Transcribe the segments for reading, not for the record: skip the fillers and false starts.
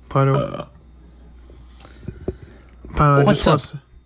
Pano. Pano, What's up?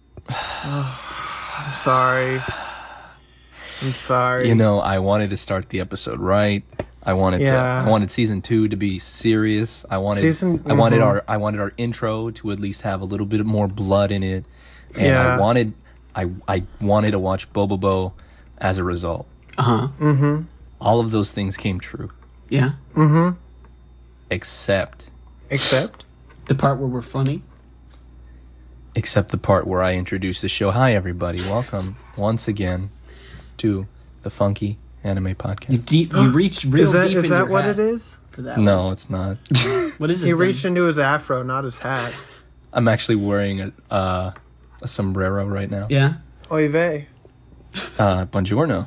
I'm sorry. I'm sorry. You know, I wanted to start the episode right. I wanted season 2 to be serious. I wanted our intro to at least have a little bit more blood in it. And I wanted to watch Bobobo as a result. Uh-huh. Mm-hmm. All of those things came true. Yeah. Mm-hmm. Except the part where we're funny. Except the part where I introduce the show. Hi, everybody. Welcome once again to the Funky Anime Podcast. You reached real deep Is in that your what hat it is? for that No, one. it's not. What is it? He then? reached into his afro, not his hat. I'm actually wearing a sombrero right now. Yeah. Oy vey. Buongiorno.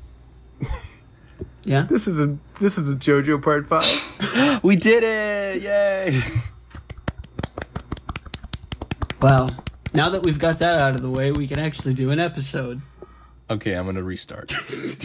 Yeah. This is a JoJo Part 5. We did it! Yay! Wow. Now that we've got that out of the way, we can actually do an episode. Okay, I'm gonna restart.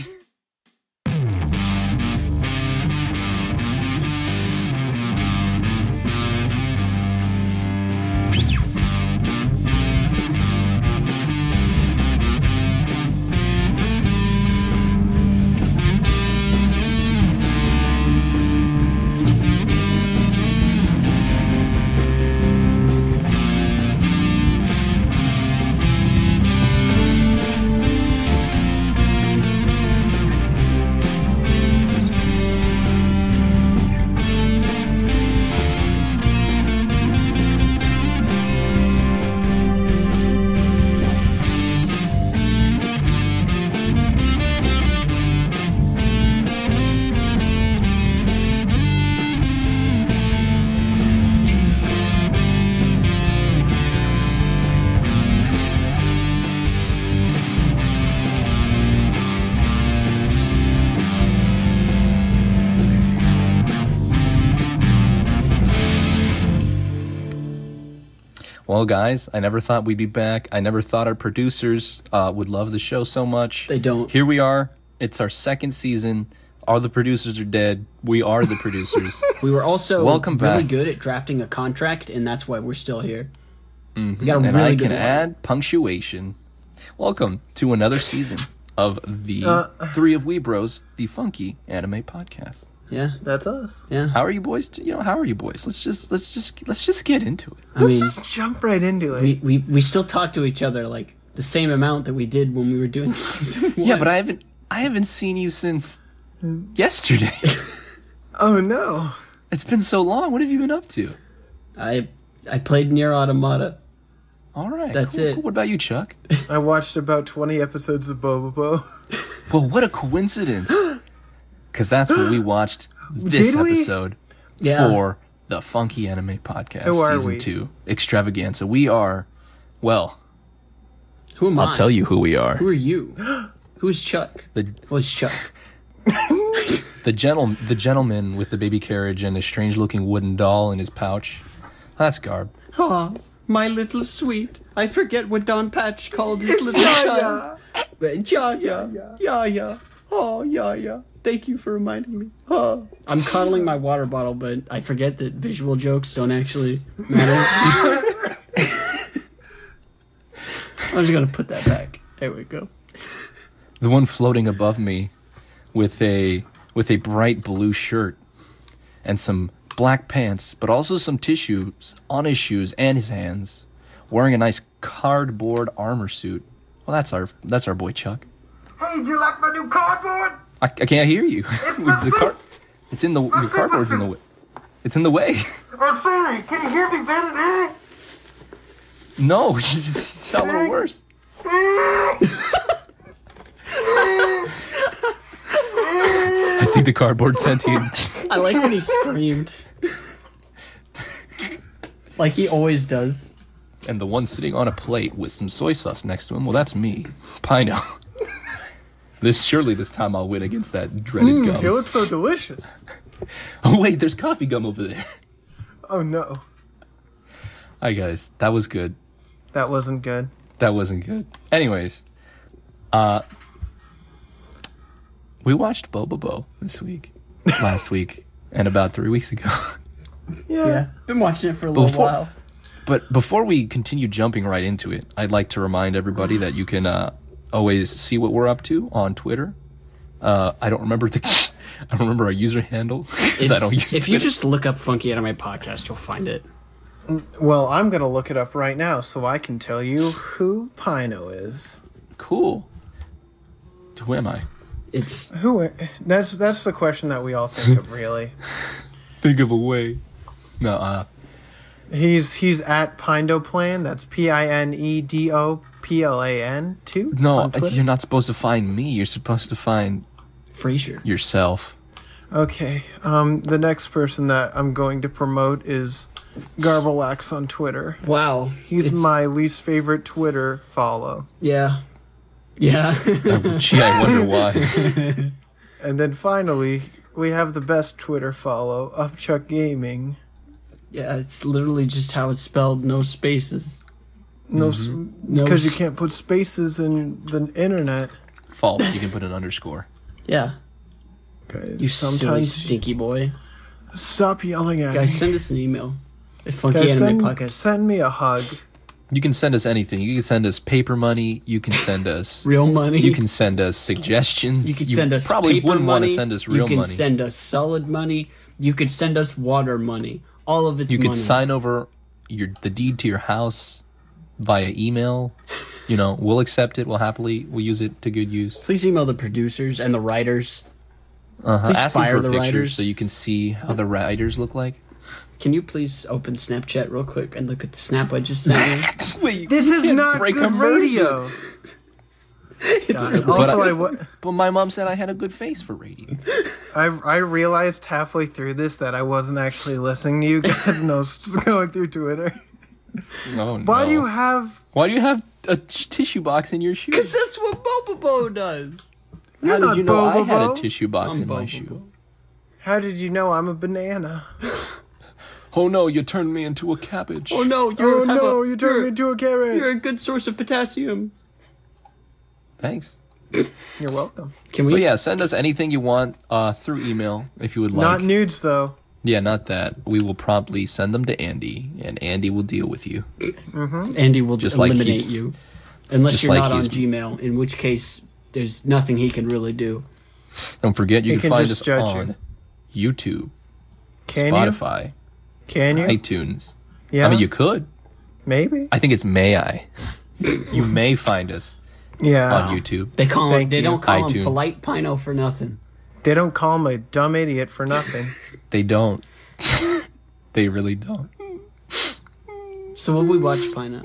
Well, guys, I never thought we'd be back. I never thought our producers would love the show so much. They don't. Here we are. It's our second season. All the producers are dead. We are the producers. We were also Welcome really back. good at drafting a contract, and that's why we're still here. Mhm. We got a And really I good can one. add punctuation. Welcome to another season of the Three of We Bros, the Funky Anime Podcast. Yeah. That's us. Yeah. How are you boys? How are you boys? Let's just get into it. I mean, Let's just jump right into it. we still talk to each other like the same amount that we did when we were doing season 1. Yeah, but I haven't seen you since yesterday. Oh no. It's been so long. What have you been up to? I played Nier Automata. All right. That's it. Cool. What about you, Chuck? I watched about 20 episodes of Bobobo. Well, what a coincidence. Because that's what we watched this Did we? episode Yeah. for the Funky Anime Podcast Who are Season we? 2 Extravaganza. We are, well, Who am I? I'll tell you who we are. Who are you? Who's Chuck? The Who's Chuck? the gentleman with the baby carriage and a strange-looking wooden doll in his pouch. That's Garb. Aw, my little sweet. I forget what Don Patch called his little child. Jaja. Yaya. Oh, Yaya. Thank you for reminding me. Oh. I'm cuddling my water bottle, but I forget that visual jokes don't actually matter. I'm just gonna put that back. There we go. The one floating above me with a bright blue shirt and some black pants, but also some tissues on his shoes and his hands, wearing a nice cardboard armor suit. Well, that's our boy Chuck. Hey, do you like my new cardboard? I can't hear you. It's With my the suit. It's in the your cardboard's in the way. It's in the way. Oh, sorry. Can you hear me better now? No, you just sound a little worse. I think the cardboard sentient. I like when he screamed. Like he always does. And the one sitting on a plate with some soy sauce next to him, well, that's me, Pino. Surely this time I'll win against that dreaded It gum. looks so delicious. Oh wait, there's coffee gum over there. Oh no. Hi guys, that was good. That wasn't good. That wasn't good. Anyways, we watched Bobobo this week, last week, and about 3 weeks ago. Yeah. Been watching it for a little Before- while. But before we continue jumping right into it, I'd like to remind everybody that you can always see what we're up to on Twitter. I don't remember our user handle because I don't use If Twitter. you just look up Funky Anime Podcast, you'll find it. Well, I'm gonna look it up right now so I can tell you who Pino is. Cool. Who am I? It's Who? That's the question that we all think of, really. Think of a way. No, He's at Pindoplan. That's PINEDOPLAN 2. no, on Twitter. you're not supposed to find me. You're supposed to find Frasier. yourself. Okay. The next person that I'm going to promote is Garbalax on Twitter. Wow. He's It's- my least favorite Twitter follow. Yeah. Yeah. Gee, I wonder why. And then finally, we have the best Twitter follow, Upchuck Gaming. Yeah, it's literally just how it's spelled, no spaces. No, No because you s- can't put spaces in the internet. False. You can put an underscore. Yeah. Guys, You silly sometimes stinky boy. stop yelling at Guys, me. send us an email. At Guys, Funky Anime Podcast. send me a hug. You can send us anything. You can send us paper money. You can send us. Real money. You can send us suggestions. You could send us probably paper wouldn't want money. to send us real You can money. send us solid money. You could send us water money. All of it's You money. could sign over the deed to your house via email. We'll accept it. We'll use it to good use. Please email the producers and the writers. Uh-huh. Please Ask them fire for the pictures writers. so you can see how the writers look like. Can you please open Snapchat real quick and look at the snap I just sent you? Wait, This is not break good immersion. radio. Also, But my mom said I had a good face for radio. I realized halfway through this that I wasn't actually listening to you guys and I was just going through Twitter. Oh, no. Why do you have... Why do you have a tissue box in your shoe? Because that's what Bobobo does. You're How not did you know I had a Bobobo. tissue box I'm in my Bobobo. shoe? How did you know I'm a banana? Oh no, you turned me into a cabbage. Oh no, You turned me into a You're carrot. a good source of potassium. Thanks. You're welcome. Can we? But yeah, send us anything you want through email if you would like. Not nudes, though. Yeah, not that. We will promptly send them to Andy, and Andy will deal with you. Andy will Just just like eliminate he's- you. Unless just you're like not on he's- Gmail, in which case there's nothing he can really do. Don't forget, you He can can find just us judge on YouTube, Can Spotify, you? Can you? iTunes. Yeah. I mean, you could. Maybe. I think it's may I. You may find us Yeah. on YouTube. They call him. Thank They you. don't call him iTunes. polite Pino for nothing. They don't call him a dumb idiot for nothing. They don't. They really don't. So what we watch Pino?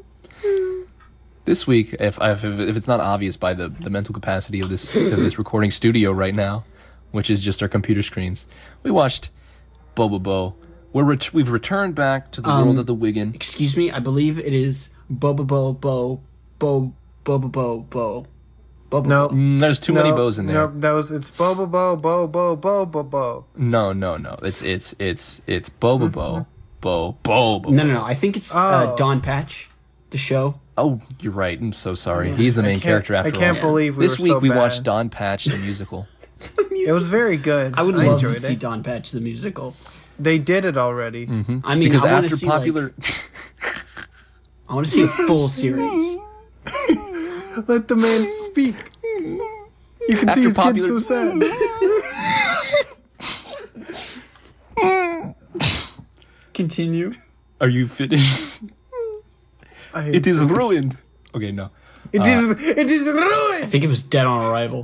This week, if it's not obvious by the mental capacity of this recording studio right now, which is just our computer screens, we watched Bobobo. We've returned back to the world of the Wiggin. Excuse me, I believe it is Bobobo Bo Bo Bobobo Bo. Bobobo. No. There's too many bows in there. No, it's Bobo Bo Bo Bo Bo Bo Bo. No. It's Bobobo. Bo. No. I think it's Oh. Don Patch, the show. Oh, you're right. I'm so sorry. He's the main character after I can't all. believe we This were week so we bad. watched Don Patch the musical. It was very good. I would love to enjoyed see it. Don Patch the musical. They did it already. I mean, Because I want after to see popular, I want to see a full series. Let the man speak. You can see After his kid so sad. Continue. are you finished? It is ruined. Okay, no. It is I ruined. think it was Dead on Arrival.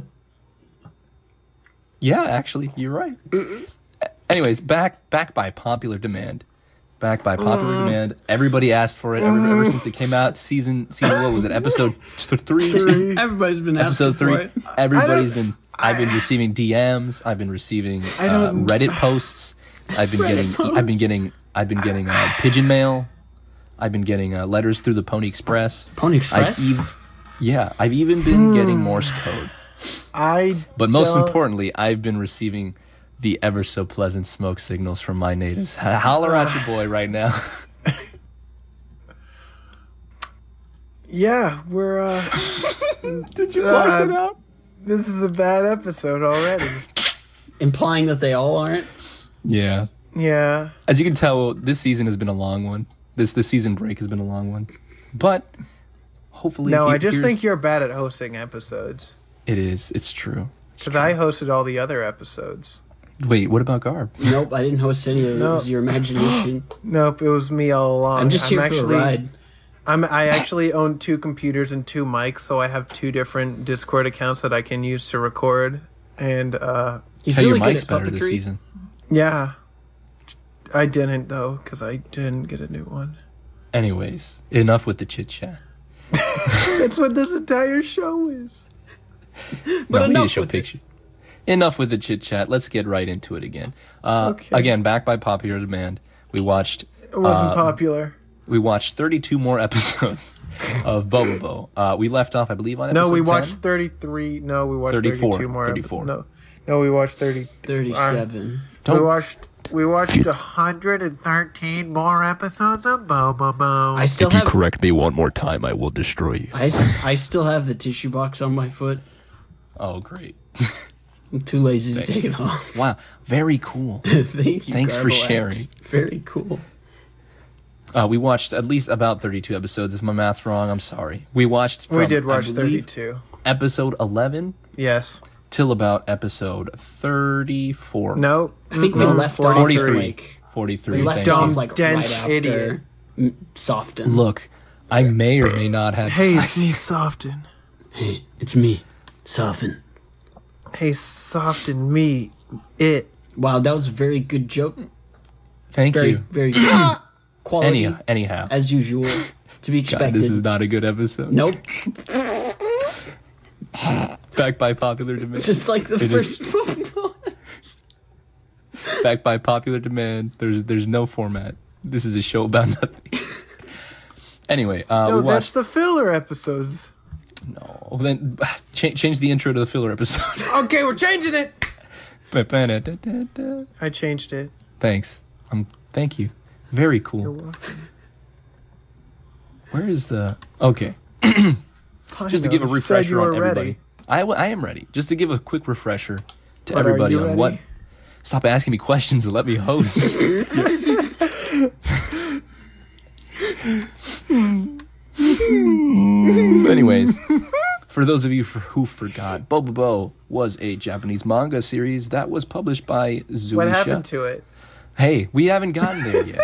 Yeah, actually, you're right. Anyways, back by popular demand. Back by popular demand. Everybody asked for it ever since it came out. Season what was it? Episode 3? Everybody's been asking Episode 3. for it. I've been receiving DMs. I've been receiving don't- Reddit posts. I've been getting pigeon mail. I've been getting letters through the Pony Express. Pony Express? I've even been getting Morse code. But most don't- importantly, I've been receiving the ever so pleasant smoke signals from my natives. Holler at your boy right now. Yeah, we're Did you block it out? this is a bad episode already. Implying that they all aren't. Yeah. Yeah. As you can tell, this season has been a long one. This season break has been a long one. But hopefully... No, I just think you're bad at hosting episodes. It is. It's true. Because I hosted all the other episodes. Wait, what about Garb? Nope, I didn't host any of it. No. It was your imagination. Nope, it was me all along. I'm just here for a ride. I actually own 2 computers and 2 mics, so I have 2 different Discord accounts that I can use to record. And He's Hey, really your good mic's at better this puppetry. season. yeah, I didn't though because I didn't get a new one. Anyways, enough with the chit chat. That's what this entire show is. But No, we need to enough show with it. picture. Enough with the chit chat. Let's get right into it again. Okay. Again, back by popular demand, we watched. It wasn't popular. We watched 32 more episodes of Bobobo. We left off, I believe, on episode No, we 10? watched 33. No, we watched 34, 32 more. 34. No, we watched 30. 37. Don't- We watched 113 more episodes of Bobobo. I still have. correct me one more time, I will destroy you. I still have the tissue box on my foot. Oh, great! I'm too lazy to Thank take it off. Wow, very cool. Thank you. Thanks for Garble sharing. Apps. Very cool. We watched at least about 32 episodes. If my math's wrong, I'm sorry. We watched. We from, did watch I believe, 32. episode 11 Yes. till about episode 34. No. I think we mm-mm, left off 43. like 43. we left thank off you. like dense right after idiot. Soften. Look, I may or may not have. Hey, it's me, Soften. Hey, it's me, Soften. Hey, Soften me. It. Wow, that was a very good joke. Thank Very, you. very good. Quality, Anyhow, as usual, to be God, expected. this is not a good episode. Nope, Back by popular demand. just like the It is- first. Back by popular demand. There's no format. This is a show about nothing. Anyway, No, we that's watched. the filler episodes. No, then change the intro to the filler episode. Okay, we're changing it. I changed it. Thanks. Thank you. Very cool. Where is the? Okay, just to give a You said refresher you were on everybody. ready. I am ready. Just to give a quick refresher to But are everybody you on ready? what. Stop asking me questions and let me host. Anyways, for those of you who forgot, Bobobo was a Japanese manga series that was published by Zuisha. What happened to it? Hey, we haven't gotten there yet.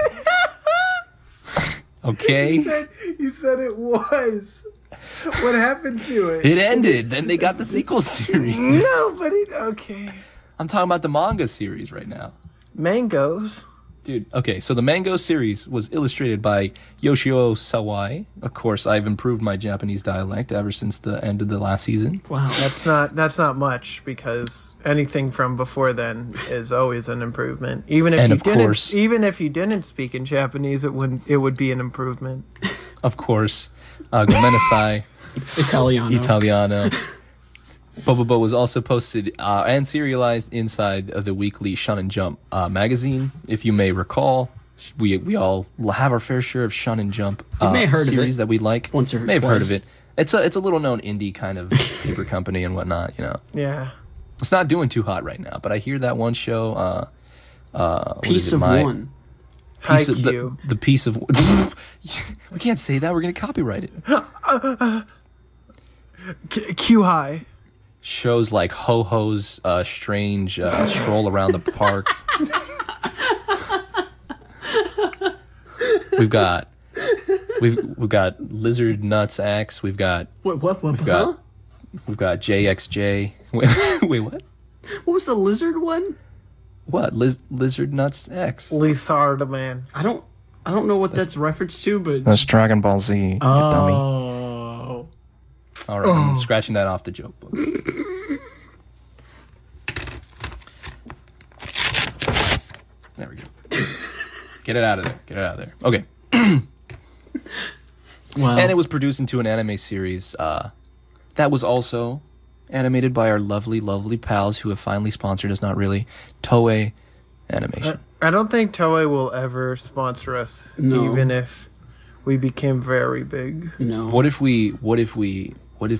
Okay? You said it was. What happened to it? It ended. Then they got the sequel series. Nobody. Okay. I'm talking about the manga series right now. Mangoes. Dude, okay, so the Mango series was illustrated by Yoshio Sawai. Of course, I've improved my Japanese dialect ever since the end of the last season. Wow. That's not much because anything from before then is always an improvement. Even if And you of didn't, course- even if you didn't speak in Japanese, it would be an improvement. Of course, Gomenasai, Italiano. Italiano. Bobobo was also posted and serialized inside of the weekly Shonen Jump magazine. If you may recall, we all have our fair share of Shonen Jump may have heard of series it that we like. once or may have heard of twice. it. It's a little known indie kind of paper company and whatnot. You know, Yeah. it's not doing too hot right now. But I hear that one show. What Piece is it, of My- one. Piece of, Haikyuu. the piece of. We can't say that. We're gonna copyright it. Q high. Shows like Ho Ho's strange stroll around the park. We've got Lizard Nuts X. We've got What? got- Huh? we've got JXJ. Wait, what? What was the lizard one? What? Lizard Nuts X. Lizard man. I don't know what that's reference to, but That's Dragon Ball Z. You dummy. oh, All right, I'm scratching that off the joke book. There we go. Get it out of there. Get it out of there. Okay. wow. And it was produced into an anime series that was also animated by our lovely, lovely pals who have finally sponsored us. Not really. Toei Animation. I don't think Toei will ever sponsor us, No. even if we became very big. no. What if we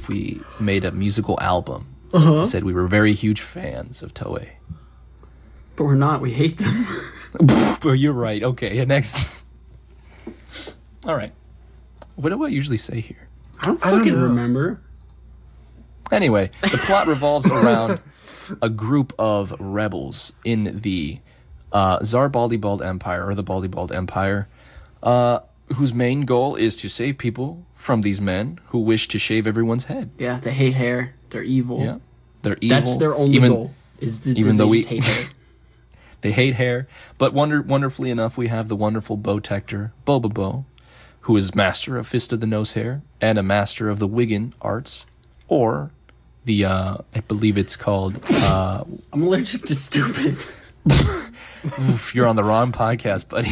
made a musical album and said we were very huge fans of Toei? But we're not. We hate them. But you're right. Okay, yeah, next. All right. What do I usually say here? I don't don't fucking know. remember. Anyway, the plot revolves around a group of rebels in the Tsar Baldibald Empire, or the Baldibald Empire, whose main goal is to save people from these men who wish to shave everyone's head. Yeah, they hate hair. They're evil. Yeah, they're evil. That's their only goal. even though we- hate hair. They hate hair, but wonderfully enough, we have the wonderful Bowtector, Bobobo, who is master of Fist of the Nose Hair and a master of the Wigan arts, or the I believe it's called. I'm allergic to stupid. Oof, you're on the wrong podcast, buddy.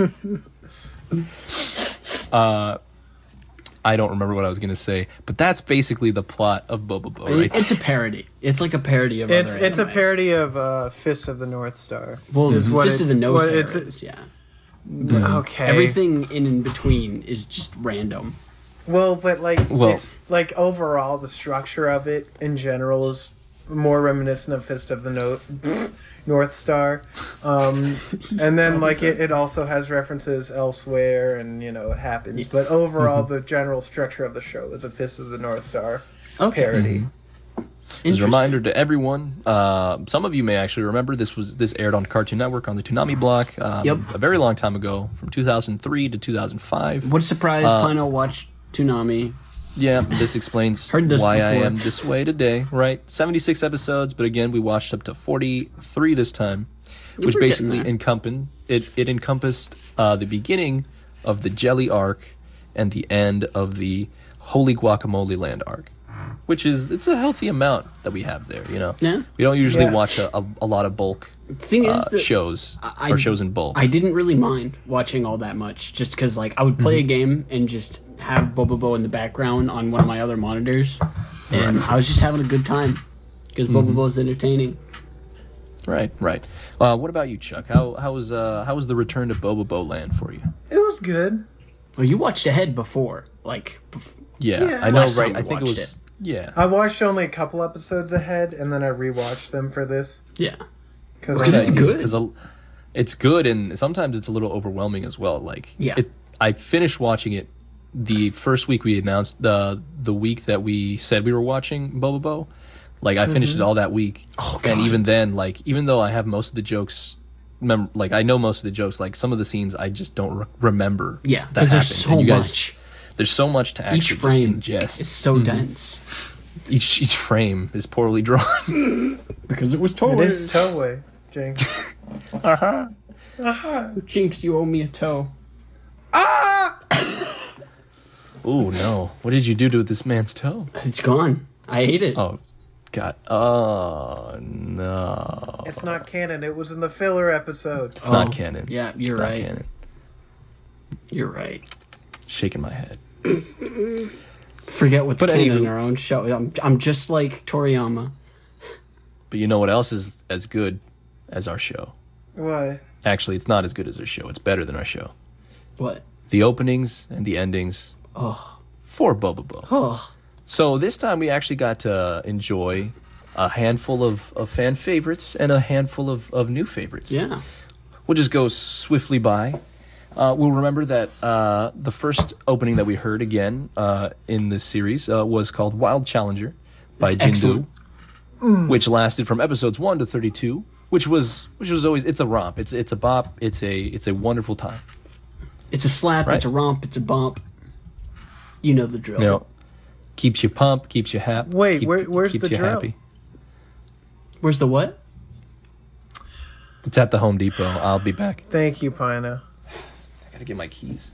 I don't remember what I was gonna say, but that's basically the plot of Bobobo, right? It's a parody. It's like a parody of It's other a anime. parody of Fist of the North Star. Well, is what Fist of the it's- Nose what Hair it's- is, yeah. Okay. Everything in between is just random. Well, but Well- it's like overall the structure of it in general is more reminiscent of Fist of the North Star, and then it also has references elsewhere, and it happens. But overall, the general structure of the show is a Fist of the North Star parody. As a reminder to everyone, some of you may actually remember this aired on Cartoon Network on the Toonami block Yep. a very long time ago, from 2003 to 2005. What a surprise! Pino watched Toonami. Yeah, this explains Heard this why I before. am this way today, right? 76 episodes, but again, we watched up to 43 this time, which We're getting basically there. it encompassed the beginning of the Jelly arc and the end of the Holy Guacamole Land arc, which it's a healthy amount that we have there, Yeah. We don't usually Yeah. watch a lot of bulk The thing is that shows, I- or shows in bulk. I didn't really mind watching all that much, just because I would play a game and just have Bobobo in the background on one of my other monitors, and I was just having a good time because Bobobo is entertaining. Right. What about you, Chuck? How was the return to Bobobo Land for you? It was good. Well, you watched ahead before, Yeah, Yeah. I know, Last right? time I we think it watched was. Yeah. I watched only a couple episodes ahead, and then I rewatched them for this yeah. because Because it's good. Because it's good, and sometimes it's a little overwhelming as well. Yeah. I finished watching it the first week we announced the week that we said we were watching Bobobo. I finished it all that week, Oh, and God. even then, even though I have most of the jokes, I know most of the jokes, some of the scenes I just don't remember. Yeah, that because there's happened. so And you guys, much. There's so much to Each actually frame just ingest. is so dense. Each frame is poorly drawn. Because it was it Toei. is Toei, Jinx. Jinx, you owe me a toe. Ooh, no! What did you do to this man's toe? It's gone. I ate it. Oh, God! Oh no! It's not canon. It was in the filler episode. It's not canon. Yeah, you're It's not right. canon. You're right. Shaking my head. Forget what's But canon anywho- in our own show. I'm just like Toriyama. But you know what else is as good as our show? What? Actually, it's not as good as our show. It's better than our show. What? The openings and the endings Oh. for Bobobo. Oh. So this time we actually got to enjoy a handful of fan favorites and a handful of new favorites. Yeah. We'll just go swiftly by. We'll remember that the first opening that we heard again in this series was called Wild Challenger by It's Jindu, excellent. which lasted from episodes 1 to 32, which was always, it's a romp, it's a bop, it's a wonderful time. It's a slap, Right. it's a romp, it's a bump. You know the drill. You know, keeps you pumped, keeps you happy. Wait, where's keeps the you drill? happy. Where's the what? It's at the Home Depot. I'll be back. Thank you, Pino. I gotta get my keys.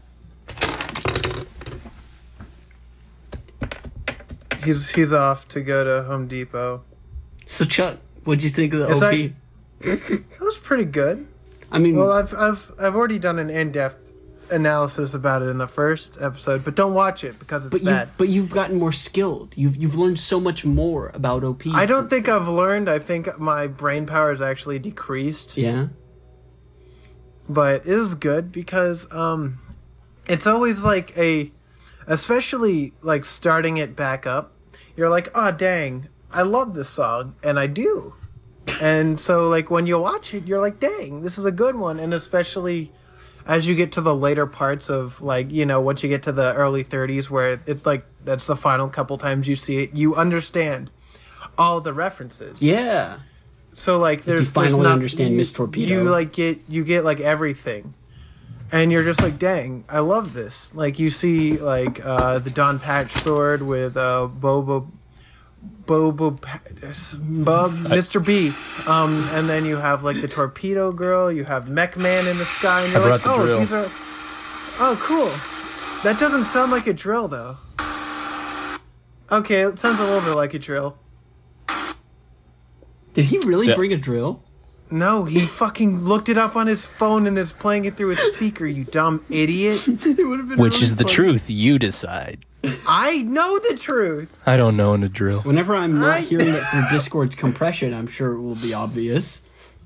He's off to go to Home Depot. So Chuck, what'd you think of the It's OP? like- It was pretty good. I mean, Well, I've already done an in-depth analysis about it in the first episode, but don't watch it because it's bad. but you've gotten more skilled. You've learned so much more about OP. I don't since think then. I've learned. I think my brain power has actually decreased. Yeah. But it was good because it's always especially starting it back up, you're like, oh dang, I love this song, and I do. And so, like, when you watch it, you're like, dang, this is a good one. And especially as you get to the later parts of, like, you know, once you get to the early 30s where it's like, that's the final couple times you see it, you understand all the references. Yeah. So, like, You finally understand Miss Torpedo. You, like, get, like, everything. And you're just like, dang, I love this. Like, you see, like, the Don Patch sword with Mr. B. And then you have, like, the Torpedo Girl. You have Mech Man in the sky. And you're like, oh, drill. these are... Oh, cool. That doesn't sound like a drill, though. Okay, it sounds a little bit like a drill. Did he really Yeah. bring a drill? No, he fucking looked it up on his phone and is playing it through his speaker, you dumb idiot. It would have been Which really is the funny. truth. You decide. I know the truth. I don't know in a drill. Whenever I'm not I- hearing it through Discord's compression, I'm sure it will be obvious.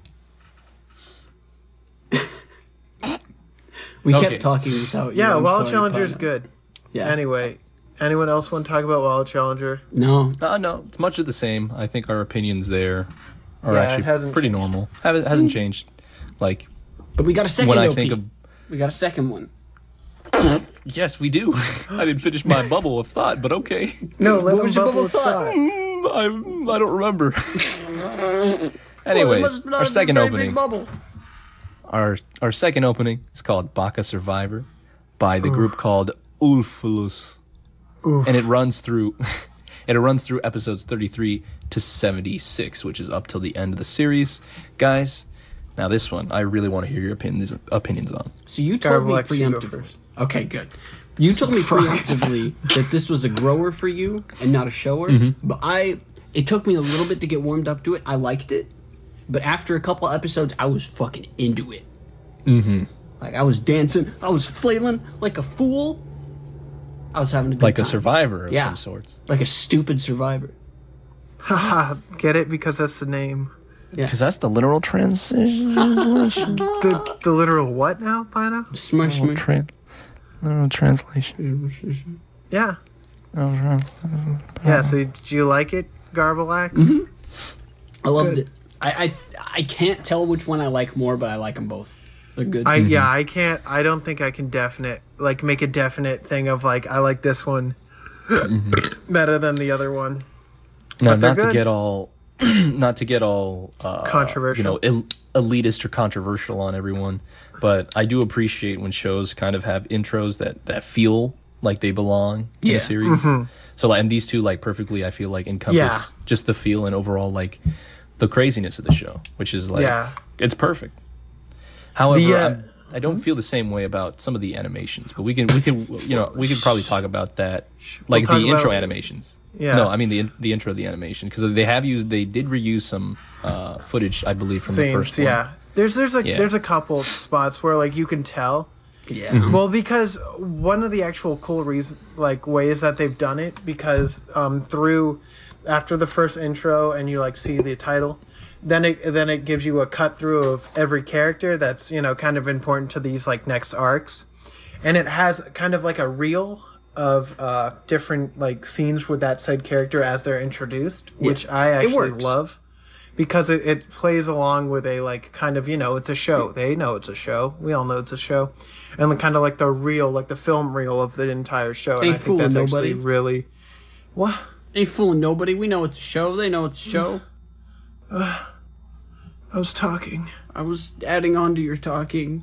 We Okay. kept talking without you. Yeah, I'm Wild sorry, Challenger's Pana. good. Yeah. Anyway, anyone else want to talk about Wild Challenger? No. No, it's much of the same. I think our opinions there are Yeah, it actually hasn't pretty changed. normal. Hasn't changed. Like, But we got a second when I OP. think of... We got a second one. Yes, we do. I didn't finish my bubble of thought, but okay. No, let What him was your bubble bubble thought? aside. I don't remember. Well, it Anyways, must not our have been second a very opening. big bubble. Our second opening is called Baka Survivor by the group called Ulfulus. And it runs through episodes 33 to 76, which is up till the end of the series. Guys, now this one I really want to hear your opinions on. So you told me Garble, you go preemptively. first. Okay, good. You told me preemptively that this was a grower for you and not a shower. Mm-hmm. But it took me a little bit to get warmed up to it. I liked it. But after a couple episodes, I was fucking into it. Mm-hmm. Like, I was dancing. I was flailing like a fool. I was having a good Like time. a survivor of Yeah. some sorts. Like a stupid survivor. Haha, get it? Because that's the name. Because that's the literal transition. The literal what now, Pino? Smush me. Literal translation. Yeah. Yeah, so did you like it, Garbalax? Mm-hmm. I loved Good. it. I can't tell which one I like more, but I like them both. They're good. I don't think I can make a definite thing of like I like this one better than the other one. No, But they're not to good. get all, not to get all Controversial. elitist or controversial on everyone, but I do appreciate when shows kind of have intros that feel like they belong in Yeah. a series. So, and these two like perfectly, I feel like encompass Yeah. just the feel and overall like the craziness of the show, which is like Yeah. it's perfect. However, The, I don't feel the same way about some of the animations, but we can we could probably talk about that, like talk the intro about- animations. Yeah. No, I mean the intro of the animation, because they did reuse some footage, I believe, from the Scenes, first one. yeah. Yeah. There's a couple spots where like you can tell. yeah. Well, because one of the actual cool ways that they've done it, because through after the first intro and you like see the title, then it gives you a cut through of every character that's kind of important to these like next arcs, and it has kind of like a reel of different like scenes with that said character as they're introduced, which I actually works. love. Because it plays along with a like kind of it's a show. They know it's a show. We all know it's a show, and kind of like the reel, like the film reel of the entire show. And Ain't I think fooling that's nobody. actually really what Ain't fooling nobody. We know it's a show. They know it's a show. I was talking. I was adding on to your talking.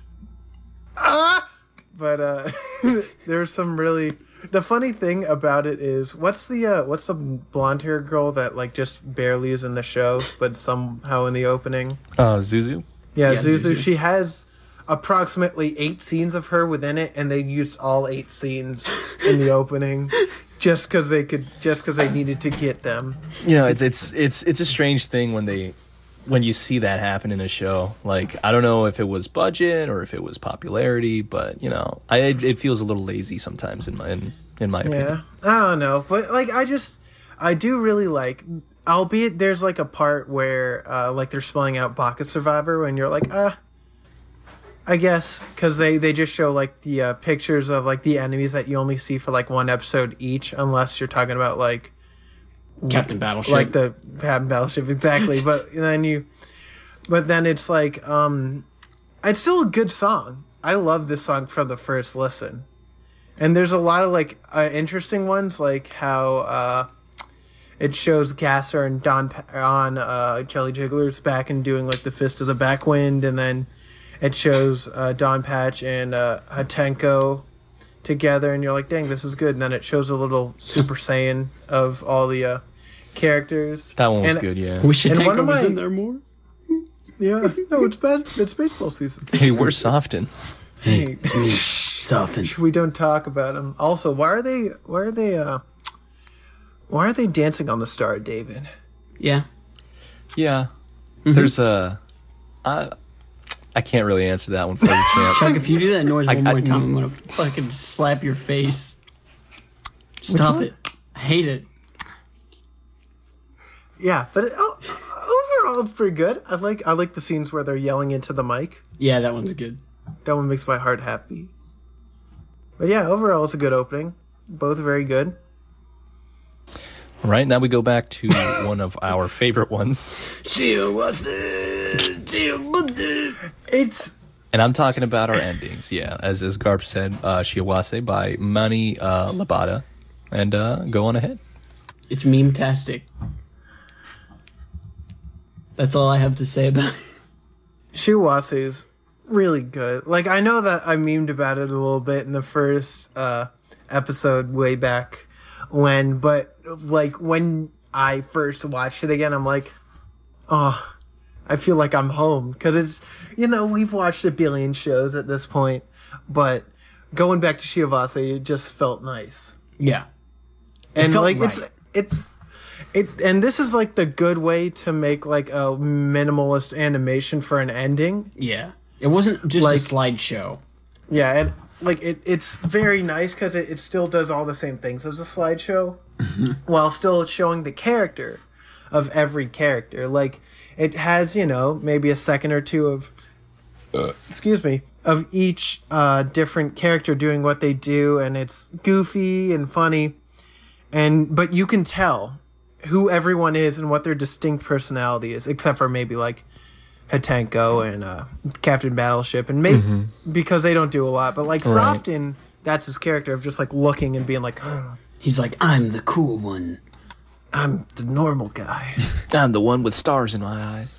But there's some really. The funny thing about it is what's the blonde hair girl that like just barely is in the show but somehow in the opening. Zuzu. Yeah, Yeah, Zuzu. Zuzu. She has approximately 8 scenes of her within it, and they used all 8 scenes in the opening, just because they needed to get them. It's a strange thing when you see that happen in a show. Like, I don't know if it was budget or if it was popularity, but it feels a little lazy sometimes in my opinion. Yeah, I don't know, but like I do really like. Albeit there's like a part where like they're spelling out Baka Survivor, and you're like, I guess, because they just show like the pictures of like the enemies that you only see for like one episode each, unless you're talking about like Captain Battleship. like the Captain Battleship, exactly. But then it's like, it's still a good song. I love this song from the first listen, and there's a lot of like interesting ones, like how it shows Gasser and Jelly Jiggler's back and doing like the Fist of the Backwind, and then it shows Don Patch and Hatenko together, and you're like, dang, this is good. And then it shows a little Super Saiyan of all the characters. That one was good, yeah. Wish and one Hatenko of was my- in there more. Yeah, no, it's baseball season. Hey, where's Soften? Hey, Soften. we don't talk about them. Also, why are they dancing on the Star of David? Yeah. Yeah. There's a... I can't really answer that one for you, champ. Chuck, if you do that noise one I- more time, I'm gonna fucking slap your face. Stop it. I hate it. Yeah, but overall it's pretty good. I like the scenes where they're yelling into the mic. Yeah, that one's good. That one makes my heart happy. But yeah, overall it's a good opening. Both very good. All right, now we go back to one of our favorite ones. It's And I'm talking about our endings, yeah. As Garp said, Shiawase by Mani Labata. And go on ahead. It's meme-tastic. That's all I have to say about it. Shiawase is really good. Like, I know that I memed about it a little bit in the first episode way back when, but like when I first watched it again, I'm like, oh, I feel like I'm home. Because it's, we've watched a billion shows at this point, but going back to Shiawase, it just felt nice. Yeah. And felt like right. and this is like the good way to make like a minimalist animation for an ending. Yeah. It wasn't just Like- a slideshow. Yeah, and like it's very nice because it still does all the same things as a slideshow, while still showing the character of every character. Like it has, maybe a second or two of, excuse me, of each different character doing what they do, and it's goofy and funny, but you can tell who everyone is and what their distinct personality is, except for maybe like Hatenko and Captain Battleship, and maybe because they don't do a lot, but like Right. Soften, that's his character of just like looking and being like, oh, He's like, I'm the cool one. I'm the normal guy. I'm the one with stars in my eyes.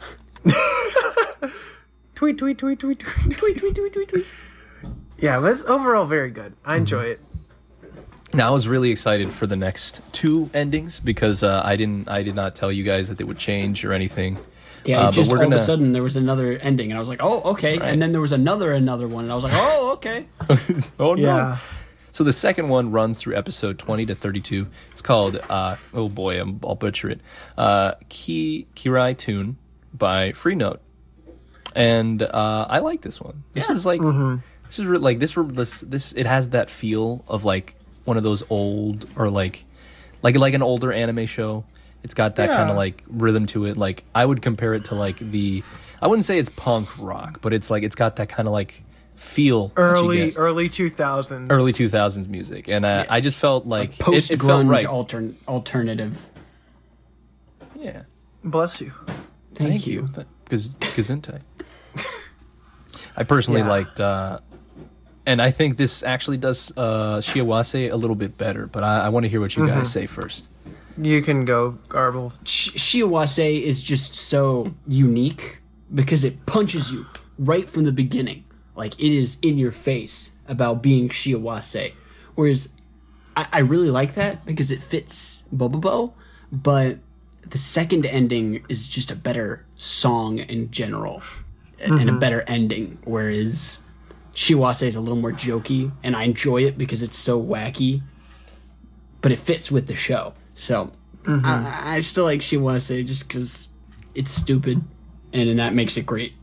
Tweet, tweet, tweet, tweet, tweet, tweet, tweet, tweet, tweet, tweet. Yeah, but it's overall very good. I enjoy it. Now I was really excited for the next two endings because I did not tell you guys that they would change or anything. Yeah, But just we're all of a gonna- sudden there was another ending, and I was like, oh, okay. Right. And then there was another one, and I was like, oh, okay. Oh no! Yeah. So the second one runs through episode 20 to 32. It's called oh boy, I'll butcher it. Kirai Tune by Free Note, and I like this one. This was like this is like this. It has that feel of like one of those old or like an older anime show. It's got that kind Yeah. of like rhythm to it. Like I would compare it to like I wouldn't say it's punk rock, but it's like it's got that kind of like feel. that you Early get. 2000s. Early 2000s music, and I just felt like Post it felt grunge right. alternative. Yeah, Bless you. thank you, because Gesundheit. I personally Yeah. liked, and I think this actually does Shiawase a little bit better. But I want to hear what you guys say first. You can go, Garbles. Shiawase is just so unique because it punches you right from the beginning. Like, it is in your face about being Shiawase. Whereas, I really like that because it fits Bobobo, but the second ending is just a better song in general and a better ending. Whereas, Shiawase is a little more jokey, and I enjoy it because it's so wacky, but it fits with the show. So, I still like Shiawase just because it's stupid, and that makes it great.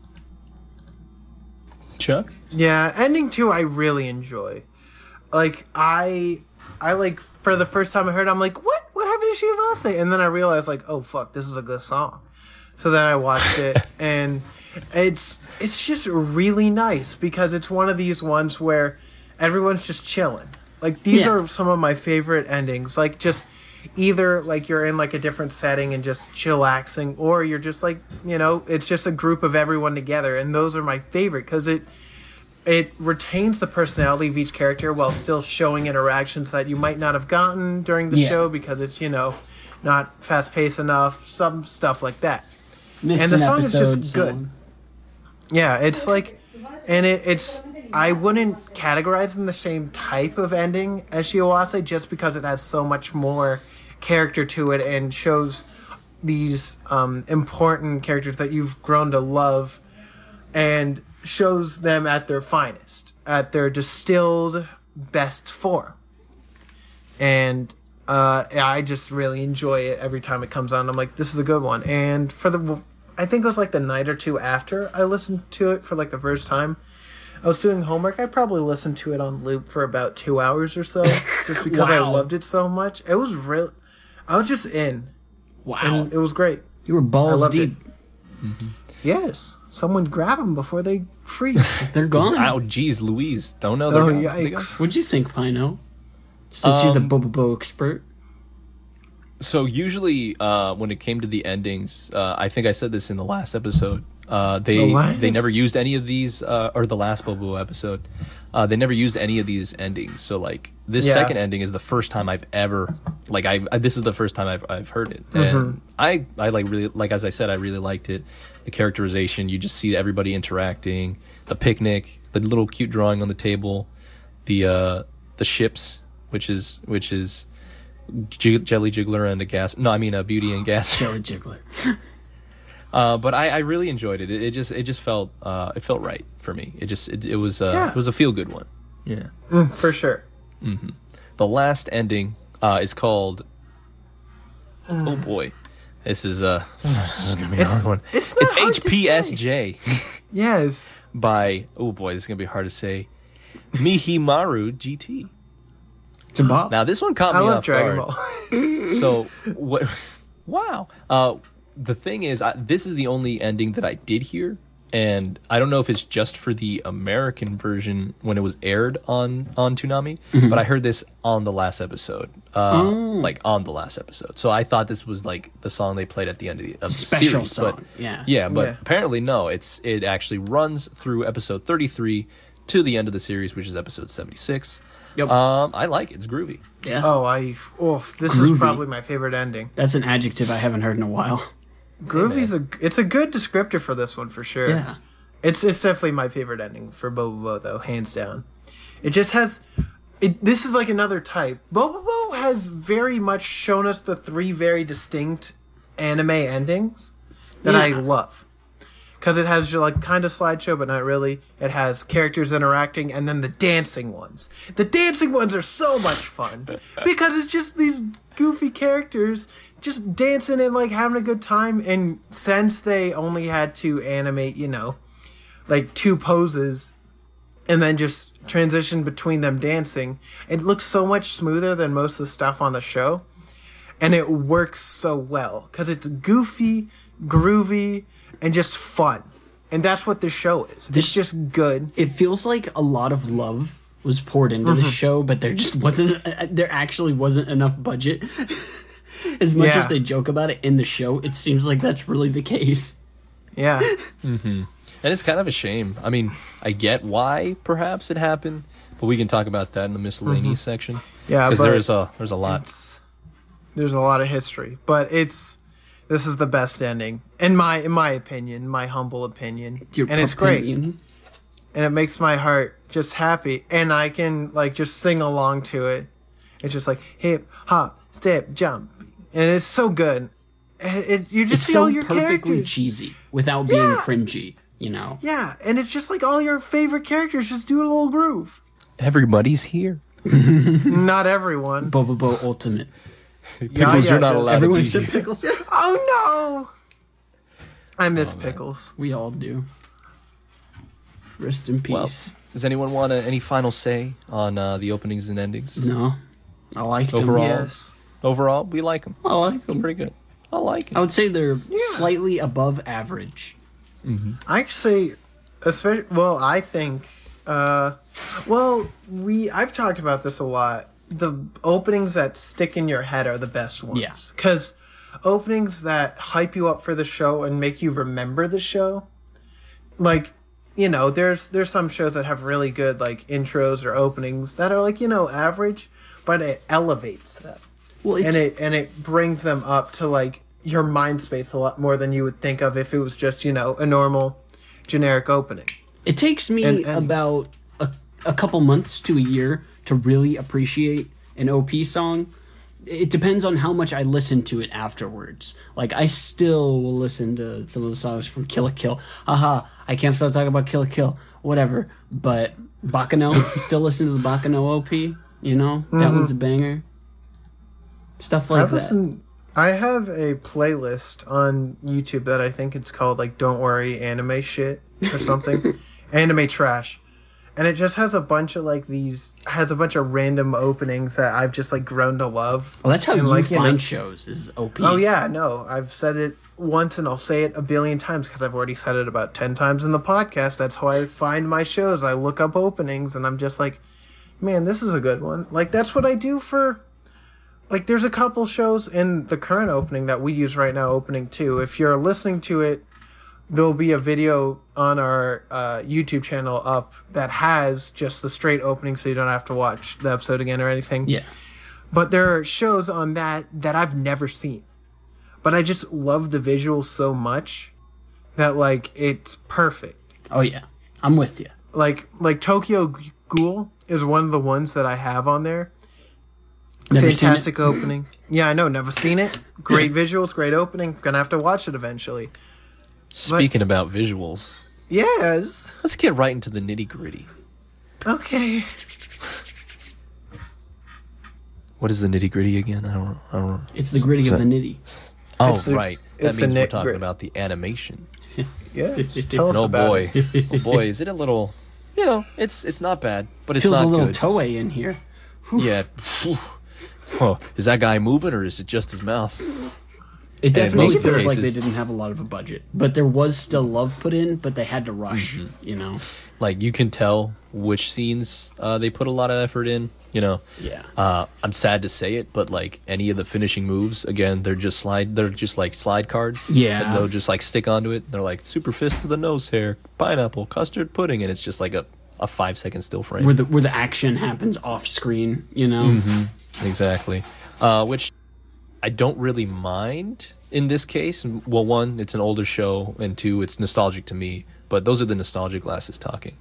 Chuck, Yeah, ending 2 I really enjoy. Like I like for the first time I heard it, I'm like, what happened to Shiawase? And then I realized like, oh fuck, this is a good song. So then I watched it and it's just really nice because it's one of these ones where everyone's just chilling. Like these Yeah. are some of my favorite endings. Like just either like you're in like a different setting and just chillaxing, or you're just like, you know, it's just a group of everyone together, and those are my favorite because it retains the personality of each character while still showing interactions that you might not have gotten during the show because it's, you know, not fast paced enough, some stuff like that. And the song is just good. Yeah, it's like, and it's I wouldn't categorize in the same type of ending as Shiawase just because it has so much more character to it and shows these important characters that you've grown to love and shows them at their finest, at their distilled best form. And I just really enjoy it every time it comes on. I'm like, this is a good one. And I think it was like the night or two after I listened to it for like the first time, I was doing homework. I probably listened to it on loop for about 2 hours or so, just because I loved it so much. It was real. I was just in. Wow. And it was great. You were balls deep. Yes. Someone grab them before they freeze. They're gone. Ow, geez, Louise. Don't know they're gone. Yikes. What'd you think, Pino? Since you're the Bobo expert. So usually when it came to the endings, I think I said this in the last episode, they never used any of these, or the last Bobo episode, they never used any of these endings. So like this second ending is the first time I've ever, like this is the first time I've heard it. And I like really, like as I said, I really liked it. The characterization, you just see everybody interacting, the picnic, the little cute drawing on the table, the ships, which is Jelly Jiggler and a Beauty and Gas. Jelly Jiggler. But I really enjoyed it. It just felt it felt right for me. It was a feel good one. Yeah, for sure. Mm-hmm. The last ending is called. Oh boy, this is gonna be a hard one. It's HPSJ. Yes. By this is gonna be hard to say. Mihimaru GT. Now this one caught me off Dragon guard. Ball. So what? Wow. The thing is, this is the only ending that I did hear, and I don't know if it's just for the American version when it was aired on Toonami, but I heard this on the last episode, like on the last episode. So I thought this was like the song they played at the end of the special series, song. But apparently no, it actually runs through episode 33 to the end of the series, which is episode 76. Yep. I like it. It's groovy. Yeah. This is probably my favorite ending. That's an adjective I haven't heard in a while. Groovy's it's a good descriptor for this one for sure. Yeah. It's definitely my favorite ending for Bobo though, hands down. It just has this is like another type. Bobo has very much shown us the three very distinct anime endings that I love. Because it has like kind of slideshow, but not really. It has characters interacting, and then the dancing ones. The dancing ones are so much fun because it's just these goofy characters just dancing and like having a good time. And since they only had to animate, you know, like 2 poses, and then just transition between them dancing, it looks so much smoother than most of the stuff on the show, and it works so well because it's goofy, groovy, and just fun. And that's what this show is. It's just good. It feels like a lot of love was poured into the show, but there actually wasn't enough budget. As much as they joke about it in the show, it seems like that's really the case. Yeah. And it's kind of a shame. I mean, I get why perhaps it happened, but we can talk about that in the miscellaneous section. Yeah, because there's a lot. There's a lot of history, but this is the best ending in my opinion, my humble opinion. It's great, and it makes my heart just happy, and I can like just sing along to it. It's just like hip hop, step, jump, and it's so good. You just see all your perfectly characters cheesy without being cringy, you know. Yeah, and it's just like all your favorite characters just do a little groove. Everybody's here. Not everyone. Bobo Ultimate. Pickles, you're not allowed Everyone to be except Pickles. Oh no! I miss Pickles. We all do. Rest in peace. Well, does anyone want any final say on the openings and endings? No. I like them. Overall, Yes. Overall, we like them. I like It's them. pretty good. I like it. I would say they're slightly above average. I say, especially. Well, I think. I've talked about this a lot. the openings that stick in your head are the best ones. Yeah. Because openings that hype you up for the show and make you remember the show, like, you know, there's some shows that have really good, like, intros or openings that are, like, you know, average, but it elevates them. Well, And it brings them up to, like, your mind space a lot more than you would think of if it was just, you know, a normal generic opening. It takes me And- about a couple months to a year to really appreciate an OP song. It depends on how much I listen to it afterwards. Like, I still will listen to some of the songs from Kill la Kill. Haha, I can't stop talking about Kill la Kill. Whatever. But Baccano, still listen to the Baccano OP, you know? That one's a banger. Stuff like that. I have a playlist on YouTube that I think it's called, like, Don't Worry, Anime Shit or something. Anime Trash. And it just has a bunch of, like, has a bunch of random openings that I've just, like, grown to love. Well, that's how And, you like, find know- shows, is OPs. Oh, yeah, no. I've said it once and I'll say it a billion times because I've already said it about 10 times in the podcast. That's how I find my shows. I look up openings and I'm just like, man, this is a good one. Like, that's what I do for... Like, there's a couple shows in the current opening that we use right now, opening 2. If you're listening to it, there'll be a video on our YouTube channel up that has just the straight opening so you don't have to watch the episode again or anything. Yeah. But there are shows on that I've never seen. But I just love the visuals so much that, like, it's perfect. Oh, yeah. I'm with you. Like Tokyo Ghoul is one of the ones that I have on there. Never Fantastic opening. Yeah, I know. Never seen it. Great visuals, great opening. Gonna have to watch it eventually. Speaking about visuals, Yes. let's get right into the nitty gritty. Okay. What is the nitty gritty again? I don't know. It's the gritty of the nitty. Oh, It's the- right. That it's the means we're nit talking grit. about the animation. Yes. Tell us Oh about boy, it. oh boy, is it a little? You know, it's not bad, but it's Feels not a little good. Toei in here. Yeah. Whew. Oh, is that guy moving or is it just his mouth? It definitely most of the feels like they cases- didn't have a lot of a budget, but there was still love put in, but they had to rush, you know? Like you can tell which scenes they put a lot of effort in. You know. Yeah. I'm sad to say it, but like any of the finishing moves, again, they're just like slide cards. Yeah. And they'll just like stick onto it. They're like super fist to the nose hair, pineapple, custard pudding, and it's just like a 5-second still frame. Where the action happens off screen, you know? Exactly. Which I don't really mind in this case. Well, one, it's an older show, and two, it's nostalgic to me. But those are the nostalgia glasses talking.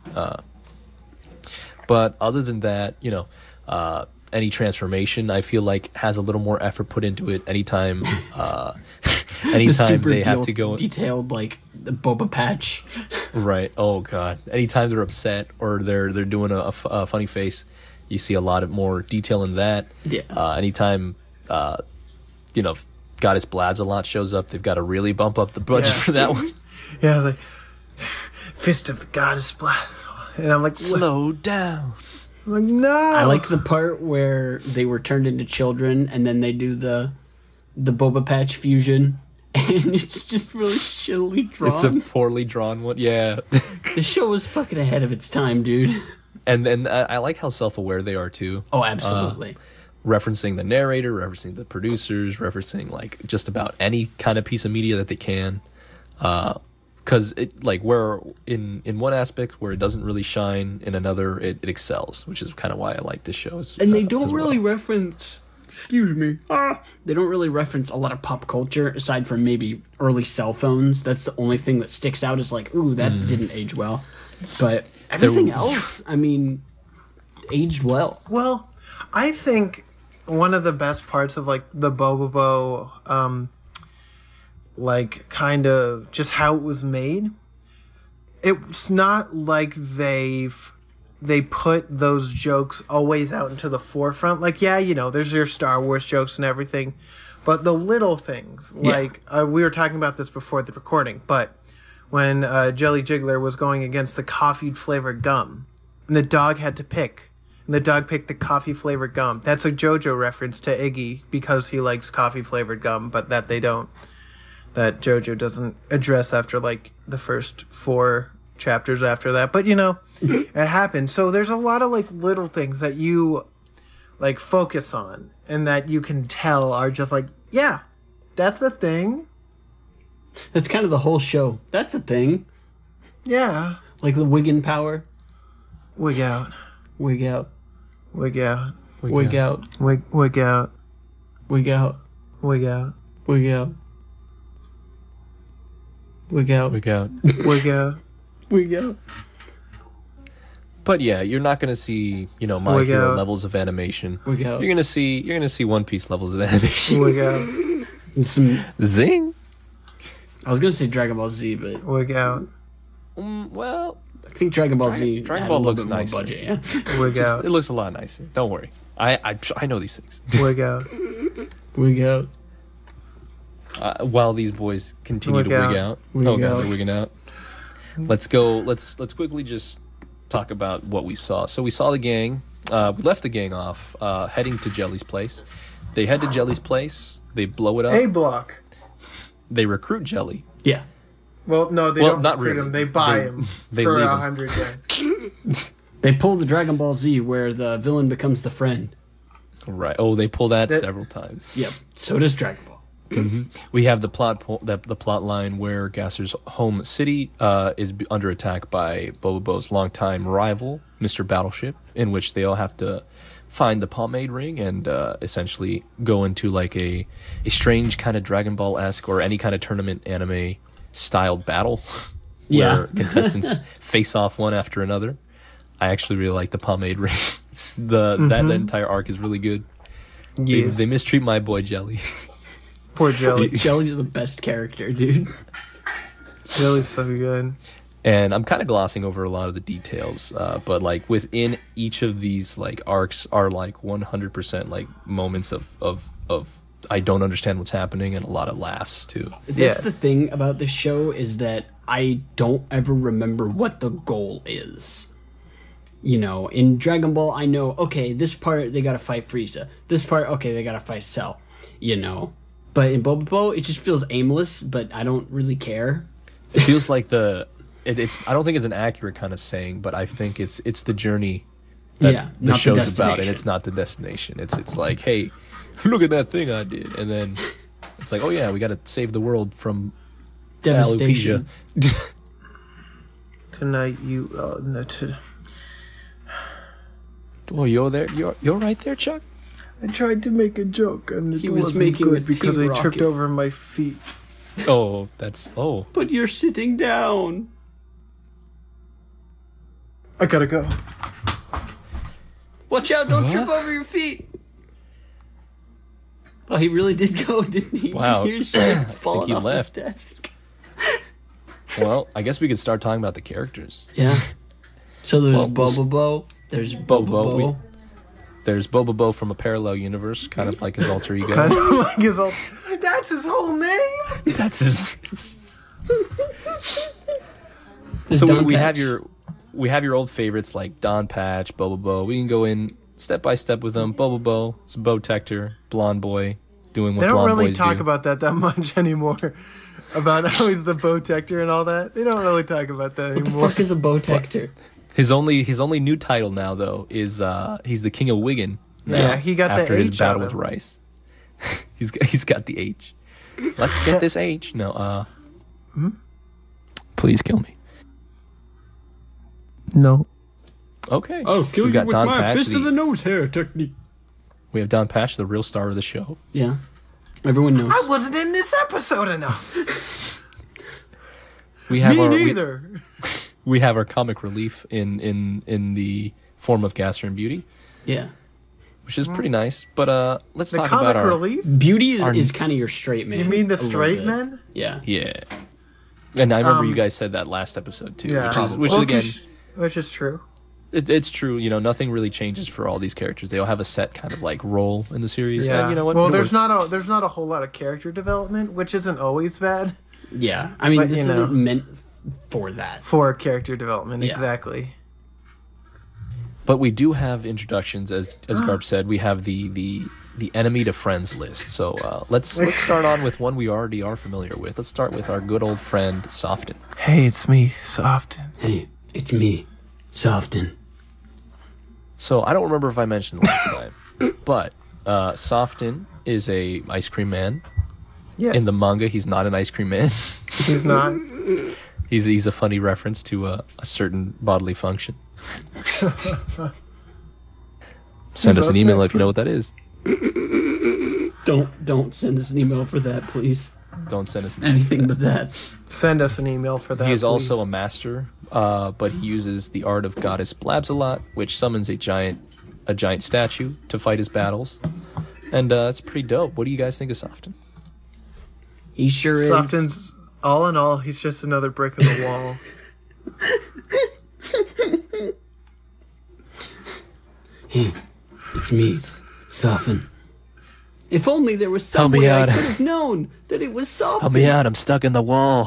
But other than that, you know, any transformation I feel like has a little more effort put into it. Anytime they have to go detailed, like the Boba Patch. right. Oh god. Anytime they're upset or they're doing a funny face, you see a lot of more detail in that. Yeah. Anytime, you know, Goddess Blabs a lot shows up, they've got to really bump up the budget Yeah. for that one. Yeah, I was like, Fist of the Goddess Blast. And I'm like, Slow down. I'm like, no. I like the part where they were turned into children and then they do the Boba Patch fusion. And it's just really shittily drawn. It's a poorly drawn one. Yeah. The show was fucking ahead of its time, dude. And I like how self-aware they are too. Oh, absolutely. Referencing the narrator, referencing the producers, referencing like just about any kind of piece of media that they can. Because it like where in one aspect where it doesn't really shine, in another it excels, which is kind of why I like this show. And they don't as really well. reference. Excuse me. They don't really reference a lot of pop culture aside from maybe early cell phones. That's the only thing that sticks out as like, ooh, that didn't age well. But everything else, I mean, aged well. Well, I think one of the best parts of like the Bobobo, like kind of just how it was made. It's not like they put those jokes always out into the forefront. Like, yeah, you know, there's your Star Wars jokes and everything, but the little things, like we were talking about this before the recording, but when Jelly Jiggler was going against the coffee flavored gum, and the dog had to pick. And the dog picked the coffee-flavored gum. That's a JoJo reference to Iggy because he likes coffee-flavored gum, but that JoJo doesn't address after, like, the first 4 chapters after that. But, you know, it happened. So there's a lot of, like, little things that you like focus on and that you can tell are just like, yeah, that's the thing. That's kind of the whole show. That's a thing. Yeah. Like the Wiggin power. Wig out. Wig out. Wig out. Wig out. Wig out. Wig out. Wig out. Wig out. Wig out. Wig out. Wig out. Wig out. But yeah, you're not gonna see, My Wig Hero out. levels of animation. Wig out. You're gonna see One Piece levels of animation. Wig out. And some. Zing. I was gonna say Dragon Ball Z, but Wig out. Well, I think Dragon Ball Z. Dragon had Ball a little looks bit more nicer. budget, yeah. Wig out. it looks a lot nicer. Don't worry. I know these things. Wig out. Wig out. While these boys continue Wig to out. wig out. Wig Oh god, out. they're wigging out. Let's go. Let's quickly just talk about what we saw. So we saw the gang. We left the gang off, heading to Jelly's place. They head to Jelly's place. They blow it up. A block. They recruit Jelly. Yeah. Well, no, they Well, don't not recruit really. him. They buy They- him they for leave him. 100 yen. They pull the Dragon Ball Z where the villain becomes the friend. Right. Oh, they pull that That- several times. Yep. So does Dragon Ball. We have the the plot line where Gasser's home city is under attack by Bobo's longtime rival, Mr. Battleship, in which they all have to find the pomade ring and essentially go into like a strange kind of Dragon Ball-esque or any kind of tournament anime styled battle Yeah. where contestants face off one after another. I actually really like the pomade ring. That entire arc is really good. Yes. They mistreat my boy Jelly. Poor Jelly. Jelly's the best character, dude. Jelly's so good. And I'm kind of glossing over a lot of the details, but like within each of these like arcs are like 100% like moments of I don't understand what's happening and a lot of laughs too. That's Yes. the thing about this show is that I don't ever remember what the goal is. In Dragon Ball, I know, okay, this part they gotta fight Frieza. This part, okay, they gotta fight Cell. But in Bobo, it just feels aimless, but I don't really care. It feels like it's I don't think it's an accurate kind of saying, but I think it's the journey that Yeah, the not the show's about, and destination. it's not the destination. It's like, hey, look at that thing I did, and then it's like, oh yeah, we got to save the world from Devastation. alopecia. Tonight you... no, Oh, you're there. You're right there, Chuck. I tried to make a joke and He it was wasn't making a good because I tea tripped rocket. over my feet. Oh, that's But you're sitting down. I gotta go. Watch out, don't Huh? trip over your feet. Oh, he really did go, didn't he? Wow. Did you hear shit falling he off left. his desk? well. I guess we could start talking about the characters. Yeah. So there's Well, Bobo. There's Bobo. Bobo. There's Bobo from a parallel universe, kind of like his alter ego. Kind of like his old... That's his whole name? That's his. There's So Don we Patch. have your old favorites like Don Patch, Bobo. We can go in step by step with them. Bobo, Bowtector, Blonde Boy, doing what They don't blonde really boys talk do. about that much anymore. About how he's the Bowtector and all that. They don't really talk about that What the anymore. fuck is a Bowtector? His only new title now though is he's the King of Wigan. now, Yeah, he got the after his H battle out with of him. Rice. he's got the H. Let's get this H. No, please kill me. No. Okay. I'll kill We you got with Don my Patch, fist of the nose hair technique. We have Don Patch, the real star of the show. Yeah. Everyone knows. I wasn't in this episode enough. We have Me our neither. we have our comic relief in the form of Gasser and Beauty, Yeah. which is pretty nice. But let's The talk comic about our relief? Beauty Our- is kind of your straight man. You mean the a little straight bit. men? Yeah. yeah. And I remember Um, you guys said that last episode too, Yeah. which Well, again, 'cause- which is true. it's true. Nothing really changes for all these characters. They all have a set kind of like role in the series. Yeah. And you know what? Well, It there's works. not a whole lot of character development, which isn't always bad Yeah. I mean, But, this you know. isn't meant for that. for character development. Yeah. Exactly. But we do have introductions, as Garb said. We have the enemy to friends list. So let's start on with one we already are familiar with. Let's start with our good old friend Soften. Hey, it's me, Soften. Hey, it's me, Soften. So I don't remember if I mentioned last time, But Soften is a ice cream man. Yes. In the manga, he's not an ice cream man. He's not. He's a funny reference to a certain bodily function. Send us an email if you know what that is. Don't send us an email for that, please. Don't send us Anything but that. Send us an email for that. He is please. also a master, but he uses the art of Goddess Blabsalot, which summons a giant statue to fight his battles, and it's pretty dope. What do you guys think of Soften? He sure is. Soften's, all in all, he's just another brick in the wall. Hey, it's me, Soften. If only there was some Help me way out. I could have known that it was Soften. Help me out! I'm stuck in the wall.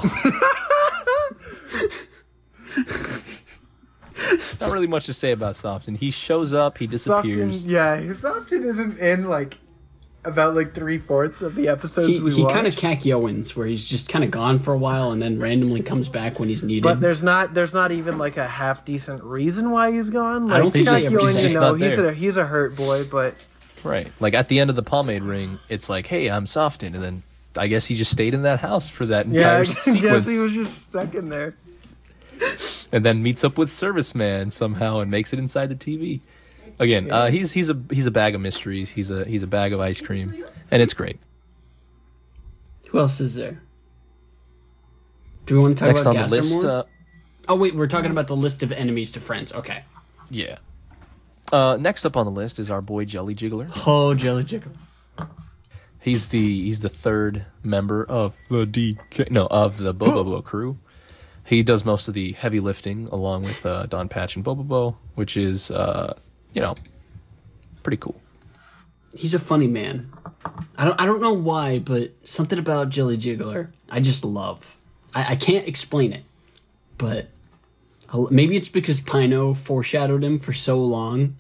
Not really much to say about Soften. He shows up, he disappears. Soften isn't in like about like 3/4 of the episodes we He watch. kind of Kakyoins, where he's just kind of gone for a while and then randomly comes back when he's needed. But there's not even like a half decent reason why he's gone. Like, I don't think he's Kakyoin, just you know, not there. he's a hurt boy, but Right. Like at the end of the pomade ring, it's like, hey, I'm Soften. And then I guess he just stayed in that house for that yeah, entire I sequence. guess he was just stuck in there. And then meets up with Serviceman somehow and makes it inside the TV. Again, he's a bag of mysteries. He's a bag of ice cream, and it's great. Who else is there? Do we want to talk Next about on the list, Gasser more? Oh wait, we're talking about the list of enemies to friends. Okay. yeah. Next up on the list is our boy Jelly Jiggler. Oh, Jelly Jiggler. He's the third member of the Bobobo crew. He does most of the heavy lifting along with Don Patch and Bobobo, which is pretty cool. He's a funny man. I don't know why, but something about Jelly Jiggler I just love. I can't explain it, but maybe it's because Pino foreshadowed him for so long.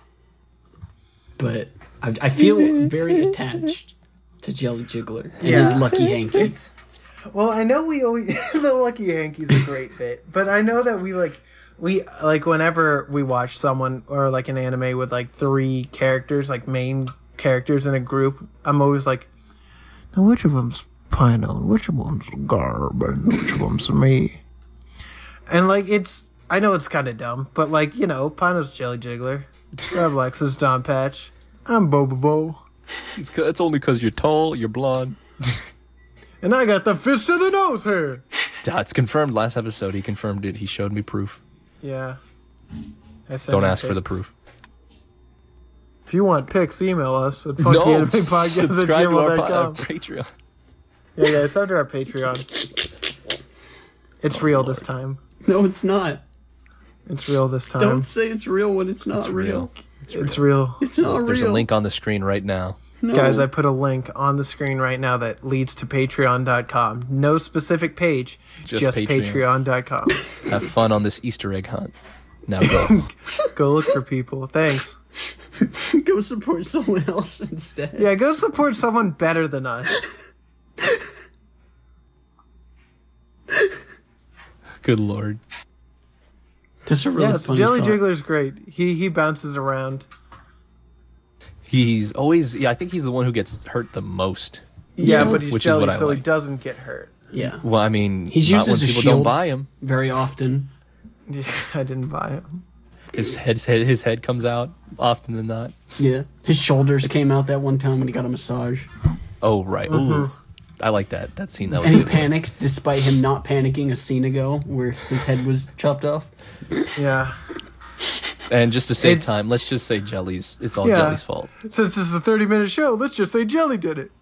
But I feel very attached to Jelly Jiggler and his Lucky Hanky. Well, I know we always the Lucky Hanky's a great bit, but I know that we whenever we watch someone or like an anime with like 3 characters, like main characters in a group, I'm always like, now which of them's Pino, and which of them's Garb, and which of them's me? And like I know it's kind of dumb, but like Pino's Jelly Jiggler, Garblex is Don Patch, I'm Bobobo, It's only because you're tall, you're blonde. and I got the fist of the nose hair. It's confirmed. Last episode, he confirmed it. He showed me proof. Yeah. Don't ask for the proof. If you want pics, email us at No, funkyanimePodcast@gmail.com. subscribe to our Patreon. Yeah, guys, sub to our Patreon. It's real this time. No, it's not. It's real this time. Don't say it's real when it's not It's real. real. It's real. It's not There's real. a link on the screen right now. No. Guys, I put a link on the screen right now that leads to patreon.com. No specific page, just Patreon. patreon.com. Have fun on this Easter egg hunt. Now go. Go look for people. Thanks. Go support someone else instead. Yeah, go support someone better than us. Good lord. That's a really Yeah, funny Jelly thought. Jiggler's great. He bounces around. He's always, I think he's the one who gets hurt the most. Yeah, Yeah. but he's Which is jelly, what I so he like. doesn't get hurt. Yeah, Well, I mean, He's not used when as a people shield. don't buy him. very often. I didn't buy him. His head comes out often than not. Yeah, his shoulders came out that one time when he got a massage, Oh, right. Ooh. I like that scene. That was and he good. panicked despite him not panicking a scene ago, where his head was chopped off. Yeah. And just to save It's- time, let's just say it's all Yeah. Jelly's fault. Since this is a 30-minute show, let's just say Jelly did it.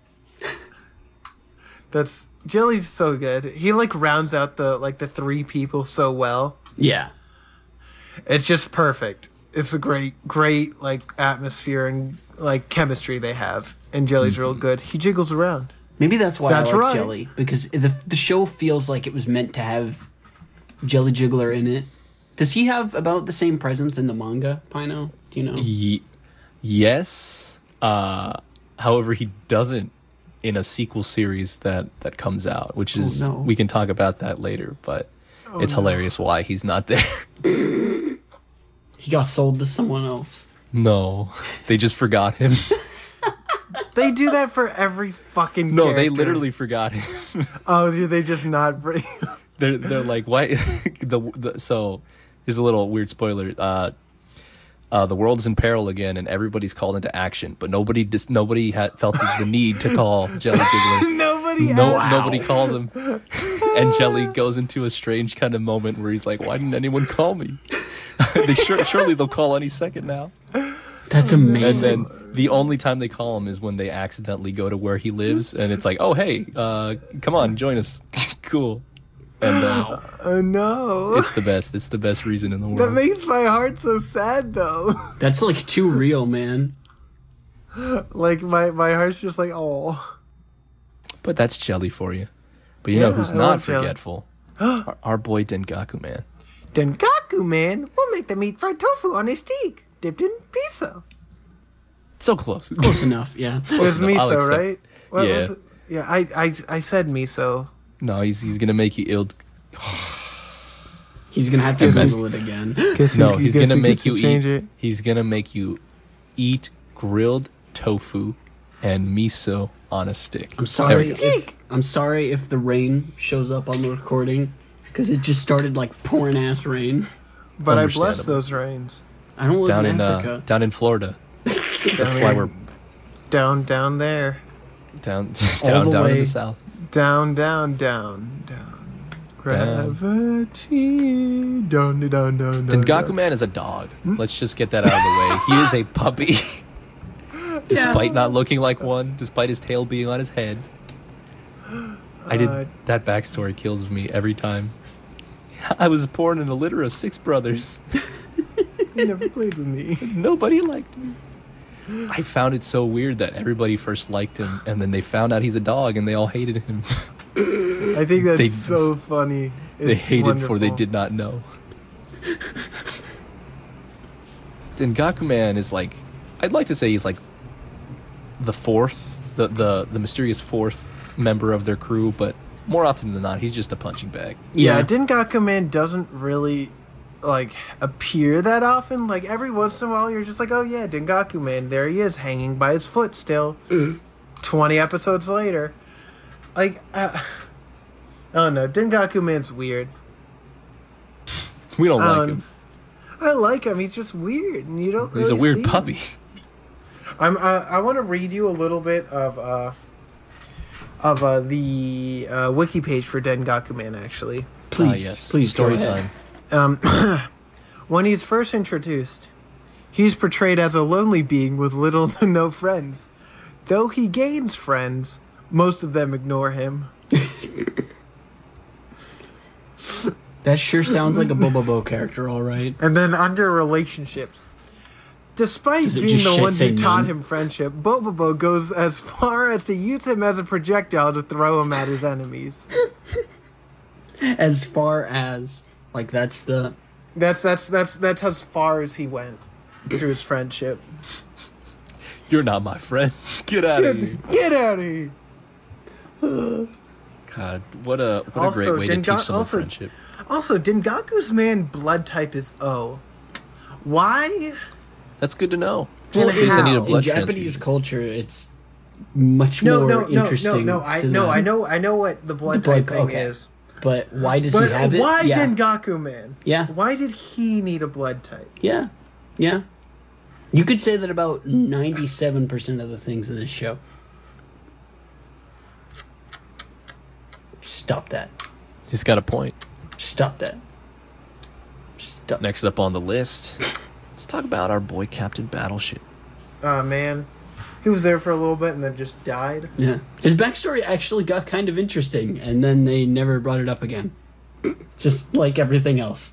Jelly's so good. He like rounds out the 3 people so well. Yeah, It's just perfect. It's a great like atmosphere and like chemistry they have. And Jelly's real good. He jiggles around. maybe that's why That's I like right. Jelly, because the show feels like it was meant to have Jelly Jiggler in it. Does he have about the same presence in the manga, Pino? Do you know? Yes. However, he doesn't in a sequel series that comes out, which is no. we can talk about that later. But it's hilarious why he's not there. He got sold to someone else. No, they just forgot him. They do that for every fucking No, character. they literally forgot him. Oh, do they just not bring... They're like, why? So here's a little weird spoiler. The world's in peril again, and everybody's called into action, but nobody felt the need to call Jelly Jiggler. Nobody called him. And Jelly goes into a strange kind of moment where he's like, "Why didn't anyone call me?" Surely they'll call any second now. That's amazing. And then the only time they call him is when they accidentally go to where he lives, and it's like, "Oh hey, come on, join us." Cool. And no. it's the best. It's the best reason in the world. That makes my heart so sad, though. That's like too real, man. Like, my heart's just like, oh. But that's Jelly for you. But you know who's I not love Jelly. forgetful? Our boy Dengaku Man. Dengaku, man. We'll make them eat fried tofu on a steak, dipped in miso. So close. Close enough, yeah. It was enough. I'll miso, accept. right? What Yeah. was it? Yeah, I said miso. No, he's gonna make you ill. He's gonna have to Google it again. No, he's gonna make you change eat. it. He's gonna make you eat grilled tofu and miso on a stick. I'm sorry. Every- I'm sorry if the rain shows up on the recording because it just started like pouring ass rain. But I bless Understandable. those rains. I don't live down in in Africa. down in Florida. That's why we're Down there. down All down the down in way. the south. Down. Gravity. Down. Dengaku Man is a dog. Let's just get that out of the way. He is a puppy. Despite not looking like one, despite his tail being on his head. That backstory kills me every time. I was born in a litter of 6 brothers. He never played with me. Nobody liked me. I found it so weird that everybody first liked him, and then they found out he's a dog, and they all hated him. I think that's They- so funny. They It's hated for they wonderful. did not know. Dengaku Man is like, I'd like to say he's like the fourth, the mysterious fourth member of their crew, but more often than not, he's just a punching bag. Yeah, Dengaku Man doesn't really like appear that often. Like every once in a while, you're just like, oh yeah, Dengaku Man, there he is, hanging by his foot still. 20 episodes later, like, oh no, Dengaku Man's weird. We don't like him. I like him. He's just weird, and you don't. He's a really weird see puppy. I want to read you a little bit of the wiki page for Dengaku Man, actually. Please, Yes. please, Story go ahead. time. When he's first introduced, he's portrayed as a lonely being with little to no friends. Though he gains friends, most of them ignore him. That sure sounds like a Bobobo character, all right. And then under relationships. Despite Does it being just the one say who taught none? him friendship, Bobobo goes as far as to use him as a projectile to throw him at his enemies. As far as like that's That's as far as he went through his friendship. You're not my friend. Get out of here. Get out of here! God, what a Also, great way to Denga- teach someone also- friendship. Also, Dengaku's man blood type is O. Why? That's good to know. Well, Just in case I need a how? blood in Japanese transfusion. culture, it's much No, more interesting. I to know, them. I know what the blood The blood- type thing okay. is. But why does But he have why it? Yeah, Dengaku man? Yeah. Why did he need a blood type? yeah, yeah. You could say that about 97% of the things in this show. Stop that. He's got a point. Stop that. Stop. Next up on the list, let's talk about our boy Captain Battleship. Oh man, he was there for a little bit and then just died. Yeah. His backstory actually got kind of interesting, and then they never brought it up again. Just like everything else.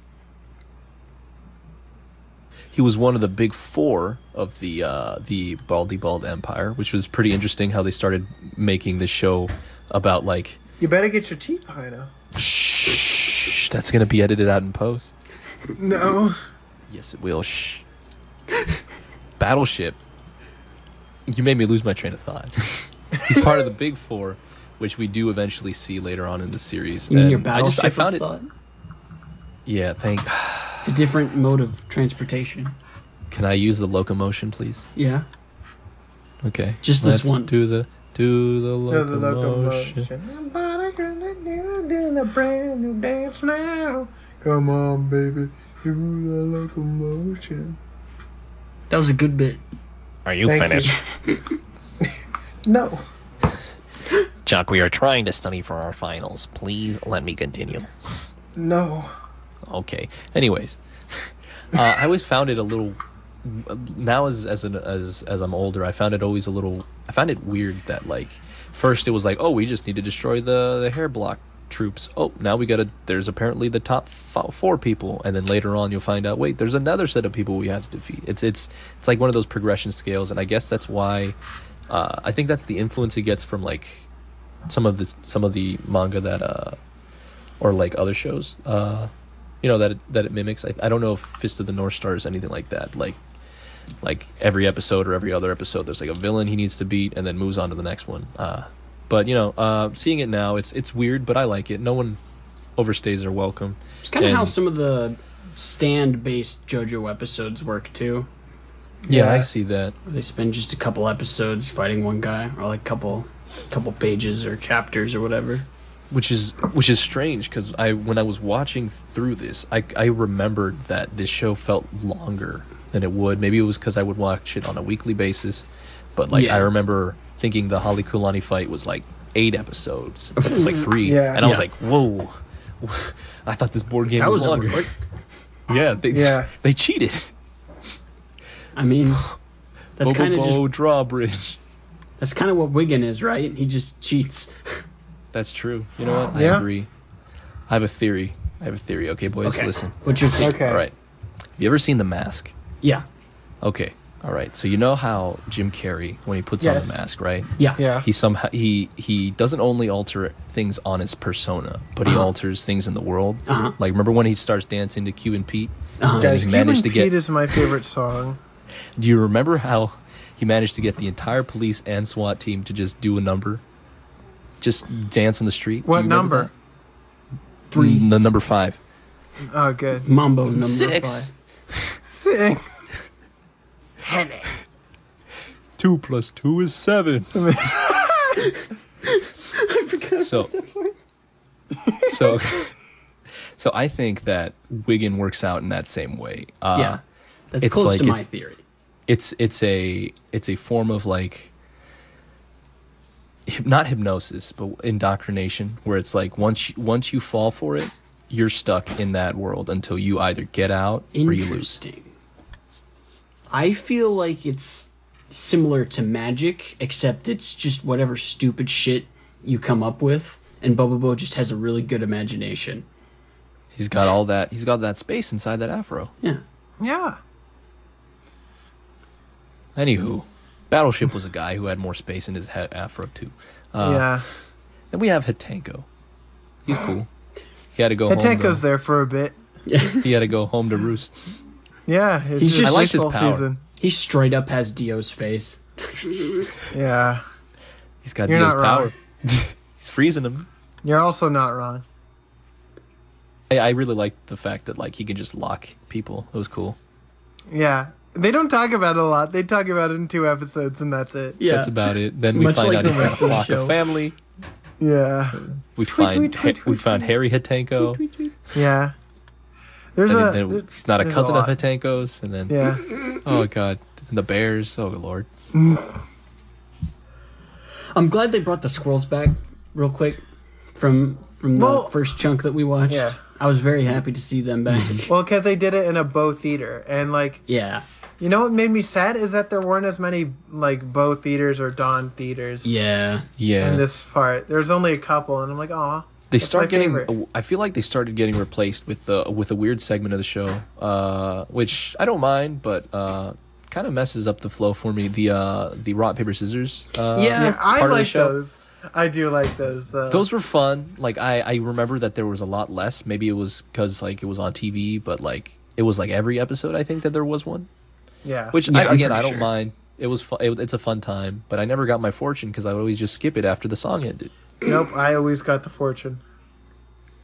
He was one of the big 4 of the Baldy Bald Empire, which was pretty interesting how they started making the show about like, You better get your tea pie now. shh, that's gonna be edited out in post. No. Yes, it will. Shh. Battleship. You made me lose my train of thought. He's part of the big 4, which we do eventually see later on in the series. You mean And your battleship I found of it. thought? Yeah, thank. It's a different mode of transportation. Can I use the locomotion, please? Yeah. Okay. Just this Let's one. Do the The locomotion. Everybody gonna do the brand new dance now. Come on, baby, do the locomotion. That was a good bit. Are you Thank finished? No. Chuck, we are trying to study for our finals. Please let me continue. No. Okay. Anyways, I always found it a little. Now, as I'm older, I found it always a little. I found it weird that like, first it was like, oh, we just need to destroy the hair block troops. Oh, now we gotta. There's apparently the top 4 people, and then later on you'll find out. Wait, there's another set of people we have to defeat. It's like one of those progression scales, and I guess that's why. I think that's the influence it gets from like some of the manga that or like other shows that it mimics. I don't know if Fist of the North Star is anything like that, like every episode or every other episode there's like a villain he needs to beat and then moves on to the next one. But seeing it now, it's weird, but I like it. No one overstays their welcome. It's kind of how some of the stand-based JoJo episodes work too. Yeah, I see that. They spend just a couple episodes fighting one guy, or like couple pages or chapters or whatever. Which is strange, because when I was watching through this, I remembered that this show felt longer than it would. Maybe it was because I would watch it on a weekly basis, but I remember thinking the Holly Kulani fight was like 8 episodes, but it was like 3, Yeah. and I was like, whoa! I thought this board game That was was over longer. quick. They cheated. I mean, that's kind of Bobo just drawbridge. that's kind of what Wiggin is, right? He just cheats. That's true. You know what? Yeah. I agree. I have a theory. Okay, boys, Okay. listen. What's your thing? Okay. All right. Have you ever seen The Mask? Yeah. Okay. All right. So you know how Jim Carrey, when he puts on Yes. the mask, right? Yeah. Yeah. He doesn't only alter things on his persona, but he alters things in the world. Uh-huh. Like, remember when he starts dancing to Q and Pete? Uh-huh. Guys, he Cuban managed to Pete get. is my favorite song. Do you remember how he managed to get the entire police and SWAT team to just do a number? Just dance in the street? Do What you remember number? that? 3. The number 5. Oh, good. Mambo number 6. 5. Sing. 2 + 2 is 7. So I think that Wiggin works out in that same way. Yeah. That's it's close like to my it's- theory. It's a form of like not hypnosis, but indoctrination, where it's like once you fall for it, you're stuck in that world until you either get out or you lose. Interesting. I feel like it's similar to magic, except it's just whatever stupid shit you come up with, and Bobo just has a really good imagination. He's got all that. He's got that space inside that afro. Yeah. Yeah. Anywho, Battleship was a guy who had more space in his afro too. Yeah. Then we have Hitanko. He's cool. He had to go Hitanko's home. there for a bit. He had to go home to roost. Yeah. He's just- I liked his baseball power. He straight up has Dio's face. Yeah. He's got You're Dio's not power. wrong. He's freezing him. You're also not wrong. I really liked the fact that like he could just lock people. It was cool. Yeah. They don't talk about it a lot. They talk about it in 2 episodes, and that's it. Yeah. That's about it. Then we Much find like out the he's got rest of the lock show. a family. Yeah. We Tweet, tweet, we found Harry Hitanko. Yeah. There's And a. then he's not a there's cousin of lot. Hitanko's. And then Yeah. oh god, and the Bears. Oh lord. I'm glad they brought the squirrels back real quick from the Well, first chunk that we watched. yeah. I was very happy to see them back. Well, because they did it in a Bo theater, and like, Yeah. you know what made me sad is that there weren't as many like Bo theaters or Dawn theaters. Yeah. Yeah. In this part, there's only a couple, and I'm like, aw. They that's start my getting. favorite. I feel like they started getting replaced with a weird segment of the show, which I don't mind, but kind of messes up the flow for me. The rock paper scissors. Yeah. Yeah, I part of the like show. those. I do like those though. Those were fun. Like I remember that there was a lot less. Maybe it was because like it was on TV, but like it was like every episode. I think that there was one. Yeah. Which Yeah, I'm I pretty don't sure. mind. It was fun. It's a fun time, but I never got my fortune because I would always just skip it after the song ended. Nope. I always got the fortune.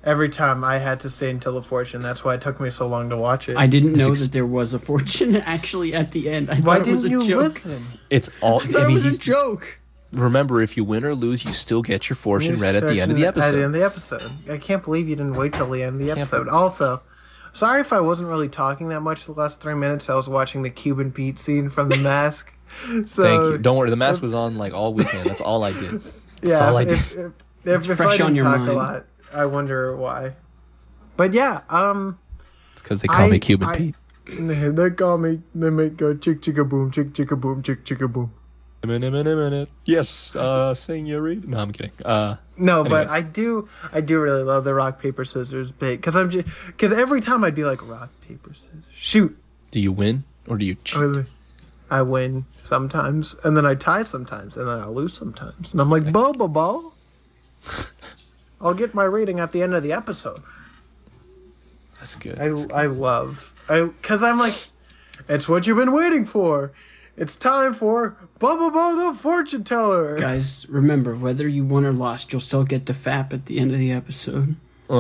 every time I had to stay until the fortune. That's why it took me so long to watch it. I didn't know that there was a fortune actually at the end. I Why thought it was didn't a you joke. listen? It's all. I thought it was a joke. Remember, if you win or lose, you still get your fortune read at the end of the At the end episode. of the episode. I can't believe you didn't wait till the end of the episode. Also, sorry if I wasn't really talking that much the last 3 minutes. I was watching the Cuban Pete scene from The Mask. So, Thank you. Don't worry. The mask was on like all weekend. That's all I did. That's all I did. If fresh I on didn't your talk mind. a lot, I wonder why. But yeah, It's because they call me Cuban Pete. They call me. They make go chick chicka boom, chick chicka boom, chick chicka boom. A minute. Yes, senorita. No, I'm kidding. No, but Anyways. I do really love the rock paper scissors bit because every time I'd be like rock paper scissors shoot. Do you win or do you cheat? I win sometimes, and then I tie sometimes, and then I lose sometimes, and I'm like bo. I'll get my rating at the end of the episode. That's good. Because I'm like, it's what you've been waiting for. It's time for Bubba Bo the Fortune Teller. Guys, remember, whether you won or lost, you'll still get the FAP at the end of the episode.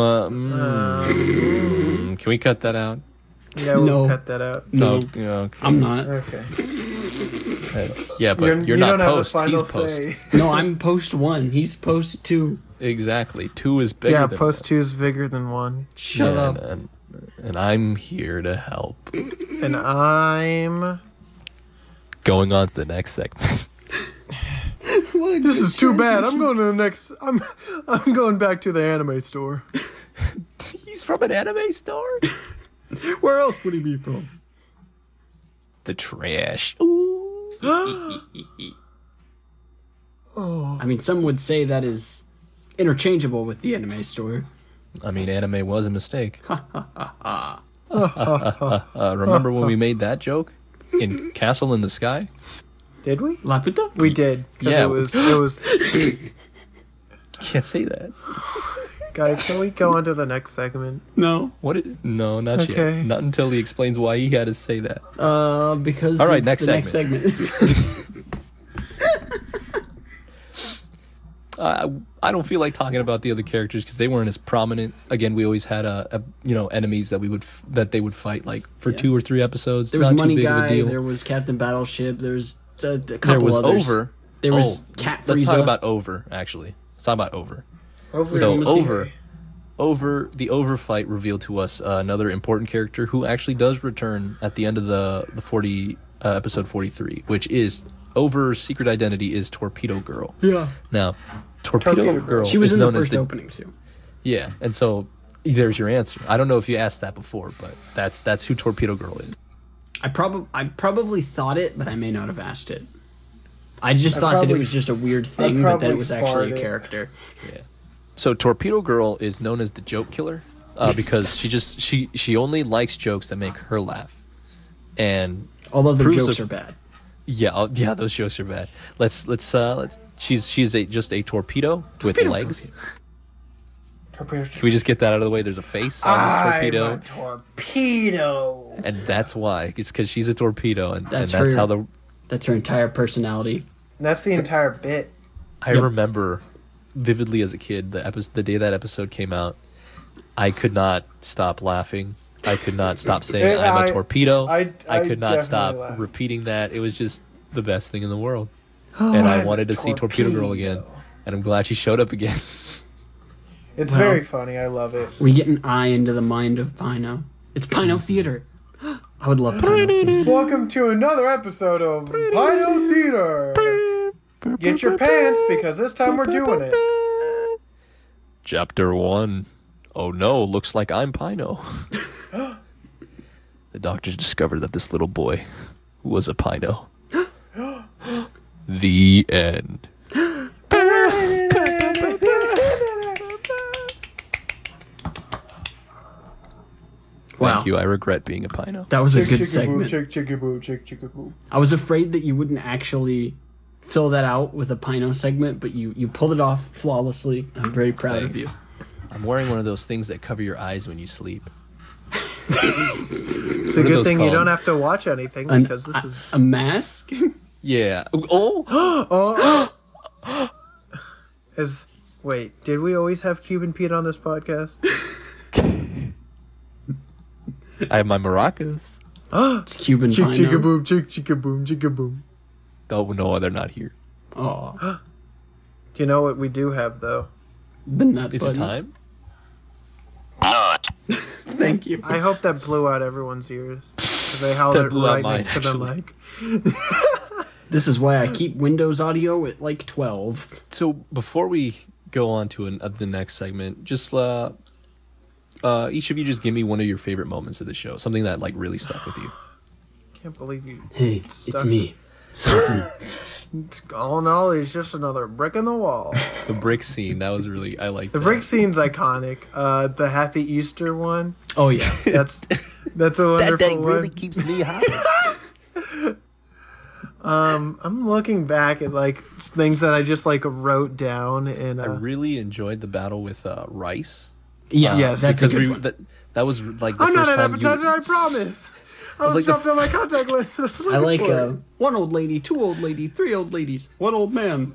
Can we cut that out? Yeah, we'll No. cut that out. No, Okay. I'm not. Okay. Yeah, but you're you not don't have post. the final He's post. say. No, I'm post 1. He's post 2. Exactly. 2 is bigger Yeah, than post 2 is bigger than 1. Shut Yeah, up. And I'm here to help. And I'm... Going on to the next segment. This is too bad. I'm going to the next... I'm going back to the anime store. He's from an anime store? Where else would he be from? The trash. I mean, some would say that is interchangeable with the anime store. I mean, anime was a mistake. Remember when we made that joke in Castle in the Sky? Did we? La puta? We did. 'Cause Yeah. it was... Can't say that. Guys, can we go on to the next segment? No. No, not Okay. yet. Not until he explains why he had to say that. Because All right, it's next the next segment. I don't feel like talking about the other characters because they weren't as prominent. Again, we always had enemies that they would fight like for 2 or 3 episodes. There was Not too Money big of a Guy, deal. there was Captain Battleship, there was a couple There was others. Over. There was Cat Let's talk Frieza. about Over. Actually, let's talk about Over. Hopefully So it's the Over fight revealed to us another important character who actually does return at the end of the episode 43, which is Over's secret identity is Torpedo Girl. Yeah. Now, Torpedo Torpedo Girl. Girl She was is in the known as first opening, too. Yeah, and so there's your answer. I don't know if you asked that before, but that's who Torpedo Girl is. I probably thought it, but I may not have asked it. I just thought that it probably- was just a weird thing, I but that probably it was actually a farted. character. So Torpedo Girl is known as the joke killer because she only likes jokes that make her laugh, and Although the Proves jokes a- are bad. yeah, those jokes are bad. Let's she's just a torpedo with legs. Can we just get that out of the way? There's a face on this torpedo, I'm a torpedo. and that's why. It's because she's a torpedo, and That's that's her- how the. That's her entire personality. That's the entire bit. I remember vividly as a kid the day that episode came out. I could not stop laughing. I could not stop saying I'm a torpedo. I could not definitely stop laughed. repeating that. It was just the best thing in the world. And I I'm wanted a to see Torpedo Girl again. torpedo. And I'm glad she showed up again. It's Wow. very funny. I love it. We get an eye into the mind of Pino. It's Pino Theater. I would love Pino Theater. Welcome to another episode of Pino Theater. Get your pants because this time we're doing it. Chapter 1. Oh no, looks like I'm Pino. The doctors discovered that this little boy was a Pino. The end. Wow. Thank you. I regret being a Pino. That was a good Chick, segment. chick, chicka boo, chick, chicka boo. I was afraid that you wouldn't actually fill that out with a Pino segment, but you pulled it off flawlessly. I'm very proud of Thanks. you. I'm wearing one of those things that cover your eyes when you sleep. It's a What are good those thing you called? don't have to watch anything An- because this is. A mask? Yeah. Oh! Oh, is Wait, did we always have Cuban Pete on this podcast? I have my maracas. It's Cuban Chick pie chicka now. boom, chick chicka boom, chicka boom. Oh no, they're not here. Oh, Do you know what we do have though? the nut Is it button. time? Thank you. I hope that blew out everyone's ears. Because they held That it blew out right mine, next to the actually. mic. This is why I keep Windows audio at like 12. So before we go on to the next segment, just each of you just give me one of your favorite moments of the show, something that like really stuck with you. Can't believe you. Hey, it's Stuck. me. Something. All in all, he's just another brick in the wall. The brick scene, that was really I like The that. brick scene's iconic. The Happy Easter one. Oh, yeah. That's a wonderful one. keeps me high. I'm looking back at like things that I just like wrote down and I really enjoyed the battle with Rice. Yeah, Yes. that's a Because good one. that was like the I'm not first an time you- appetizer, I promise. I was like dropped on my contact list. I, was I like looking for it. one old lady, two old lady, three old ladies, one old man.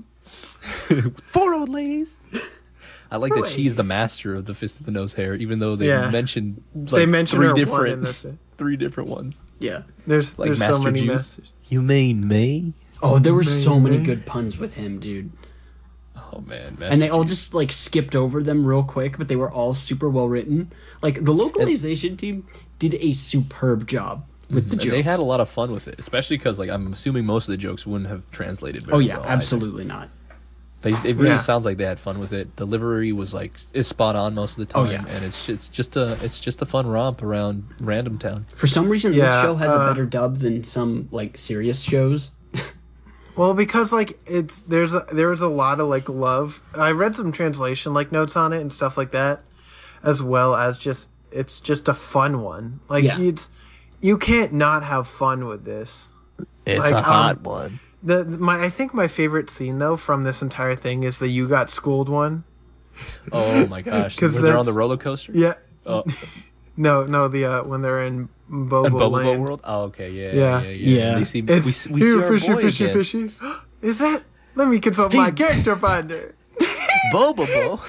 4 old ladies. I like that Right. she's the master of the Fist of the Nose hair, even though they Yeah. mentioned like They mentioned three her different, one, and that's it. 3 different ones. Yeah. There's Like so Master many Juice. masters. You mean me? Oh, there were so many Maybe. good puns with him, dude. Oh man, And they all Juice. just like skipped over them real quick, but they were all super well written. Like the localization team did a superb job with the And jokes. they had a lot of fun with it, especially because like I'm assuming most of the jokes wouldn't have translated very Oh yeah, well either. absolutely not. It really Yeah. sounds like they had fun with it. Delivery was like is spot on most of the time, Oh, yeah. and it's just a fun romp around Random Town. For some reason, this Yeah, show has a better dub than some like serious shows. Well, because like there was a lot of like love. I read some translation like notes on it and stuff like that, as well as it's just a fun one. Like Yeah. you can't not have fun with this. It's Like, a hot one. I think my favorite scene though from this entire thing is the "You Got Schooled" one. Oh my gosh! 'Cause When they're on that's- the roller coaster. Yeah, Oh, no, the when they're in Bobo and Bubble Land. World. Oh, okay, yeah, Yeah. yeah, yeah. Yeah. They see, It's we see here, our fishy, boy fishy, again. fishy. Is that? Let me consult my He's- character finder. Bobo.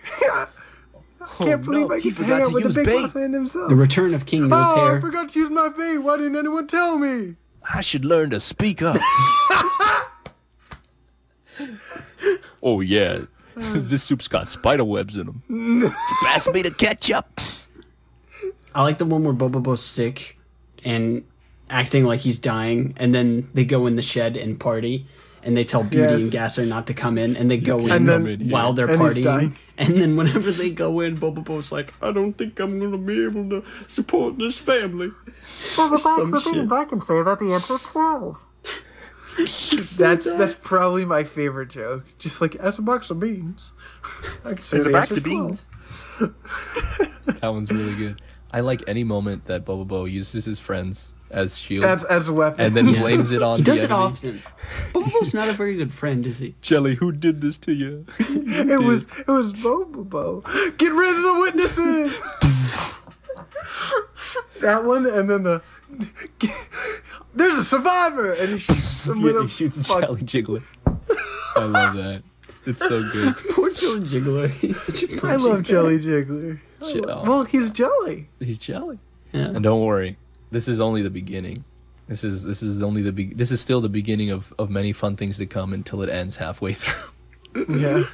Can't believe I he get to hang forgot out to with the use big bait. boss man himself. The return of King Nose Oh, I Hair. forgot to use my bait. Why didn't anyone tell me? I should learn to speak up. Oh yeah, this soup's got spider webs in them. Pass me the ketchup. I like the one where Bobo's sick and acting like he's dying, and then they go in the shed and party, and they tell Beauty Yes. and Gasser not to come in, and they go can't in come in here. while they're And he's partying. dying. And then whenever they go in, Bobo's like, I don't think I'm gonna be able to support this family. Well, the Some facts of shit. beans, I can say that the answer is 12. That's probably my favorite joke. Just like, as a box of beans. I can say the answer is 12. That one's really good. I like any moment that Bobo uses his friends as shields, As a weapon. and then blames it on He the does it enemy. often. Bobo's not a very good friend, is he? Jelly, who did this to you? it was Bobo. Get rid of the witnesses. That one, and then there's a survivor, and he shoots him with Yeah, a he shoots fuck- Jelly Jiggler. I love that. It's so good. Poor Jelly Jiggler. He's such a I love Jelly Jiggler. Shit, oh. Well, he's jelly. He's jelly. Yeah. And don't worry, this is only the beginning. This is still the beginning of many fun things to come until it ends halfway through. Yeah.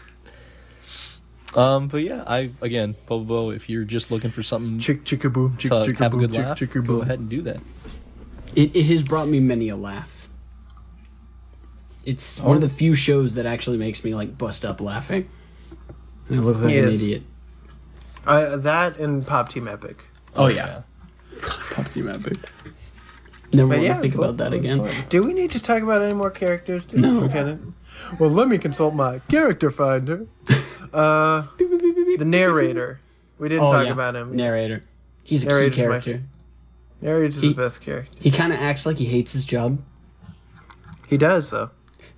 But yeah, again, Bobo, if you're just looking for something Chick chicka boom, chick to chicka have a boom, good chick laugh, chicka go boom. ahead and do that. It has brought me many a laugh. It's one of the few shows that actually makes me like bust up laughing. And I look like an Yes. idiot. That and Pop Team Epic. Oh yeah. Pop Team Epic. Never want to think Bo- about that Bo's again. fun. Do we need to talk about any more characters? Did No. we forget it? Well, let me consult my character finder. The narrator. We didn't talk about him. Narrator. He's a Narrator's key my character. Narrator's He- the best character. He kind of acts like he hates his job. He does, though.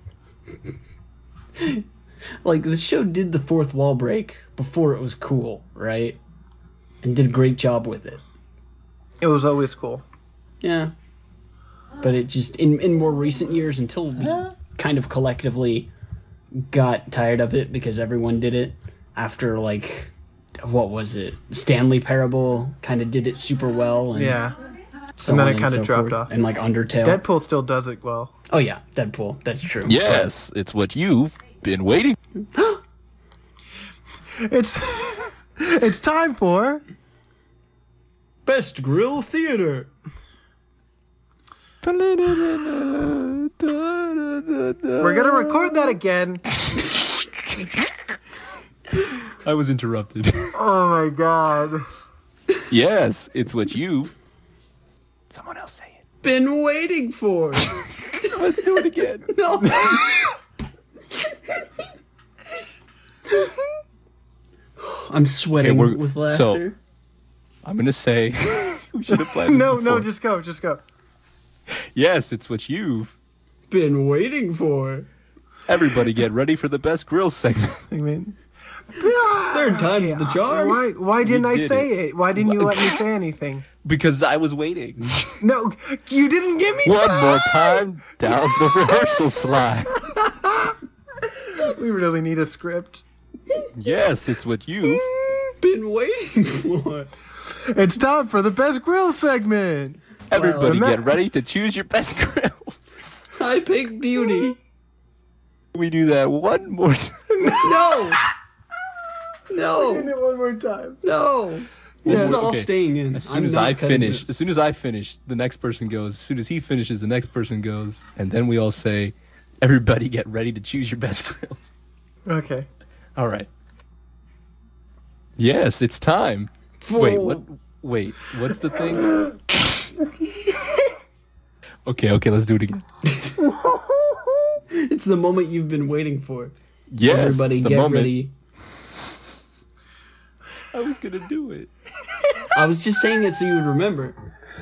Like the show did the fourth wall break before it was cool, right? And did a great job with it. It was always cool. Yeah. But it just in more recent years until we kind of collectively got tired of it because everyone did it after, like, what was it? Stanley Parable kind of did it super well. And Yeah. so And then on it kind so of dropped forth. off. And, like, Undertale. Deadpool still does it well. Oh, yeah. Deadpool. That's true. Yes, it's what you've been waiting. It's time for Best Grill Theater. We're gonna record that again. I was interrupted. Oh my god. Yes, it's what you've. Someone else say it. Been waiting for. Let's do it again. No. I'm sweating Okay, with so- laughter. I'm gonna say we should have planned. No, this no, before. just go. Yes, it's what you've. Been waiting for. Everybody, get ready for the best grill segment. I mean, Third time's the charm. why didn't I did say it? Why didn't you let me say anything? Because I was waiting. No, you didn't give me One time. more time down the rehearsal slide. We really need a script. Yes, it's what you. Been waiting for. It's time for the best grill segment. Everybody, Well, get ready to choose your best grills. I pick beauty. We do that one more time. No. Do No. it one more time. No. This is all Okay. staying in. As soon I'm as not I cutting finish, this. as soon as I finish, the next person goes. As soon as he finishes, the next person goes, and then we all say, "Everybody, get ready to choose your best grills." Okay. All right. Yes, it's time. Wait, what? Wait, what's the thing? Okay, let's do it again. It's the moment you've been waiting for. Yes, Everybody it's the get moment. ready. I was gonna do it. I was just saying it so you would remember.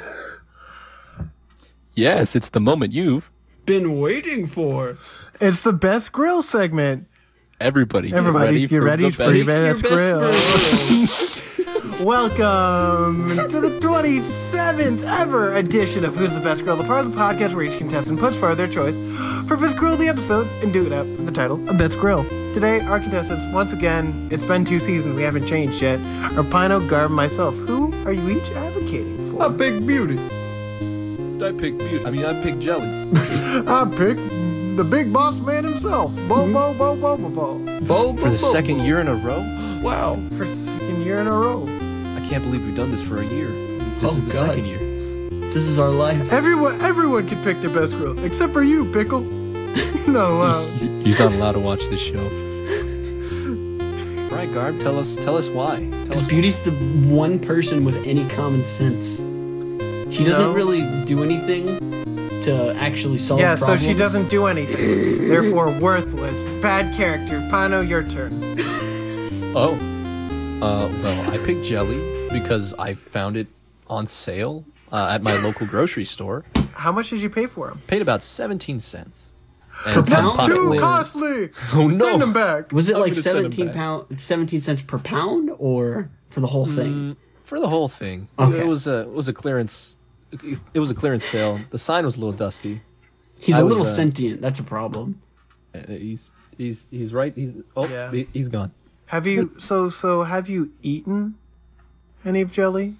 Yes, it's the moment you've. Been waiting for. It's the best grill segment. Everybody, Everybody, get ready for your best. best grill. Welcome to the 27th ever edition of Who's the Best Grill, the part of the podcast where each contestant puts forward their choice for Best Grill of the episode and do it up with the title of Best Grill. Today, our contestants, once again, it's been 2 seasons, we haven't changed yet, are Pino, Garb, and myself. Who are you each advocating for? I pick beauty. I picked jelly. I picked the big boss man himself. Bo, bo, bo, bo, bo, bo. Bo, For the second year in a row? Wow. For second year in a row. I can't believe we've done this for a year. This Oh, is the God. second year. This is our life. Everyone can pick their best grill, except for you, Pickle. No, He's not allowed to watch this show. Right, Garb, tell us why. Tell Because us Beauty's the one person with any common sense. She doesn't No. really do anything to actually solve yeah, problems. so she doesn't do anything. Therefore, worthless. Bad character. Pino, your turn. Oh. Well, I picked jelly because I found it on sale at my local grocery store. How much did you pay for him? Paid about 17 cents. And That's pound? too Wait. costly. Oh, no. Send him back. Was it I'm like gonna send 'em 17 cents per pound or for the whole thing? For the whole thing. Okay. It was a clearance. It was a clearance sale. The sign was a little dusty. He's I a was, little sentient. That's a problem. He's right. Yeah. He's gone. Have you so have you eaten any of jelly?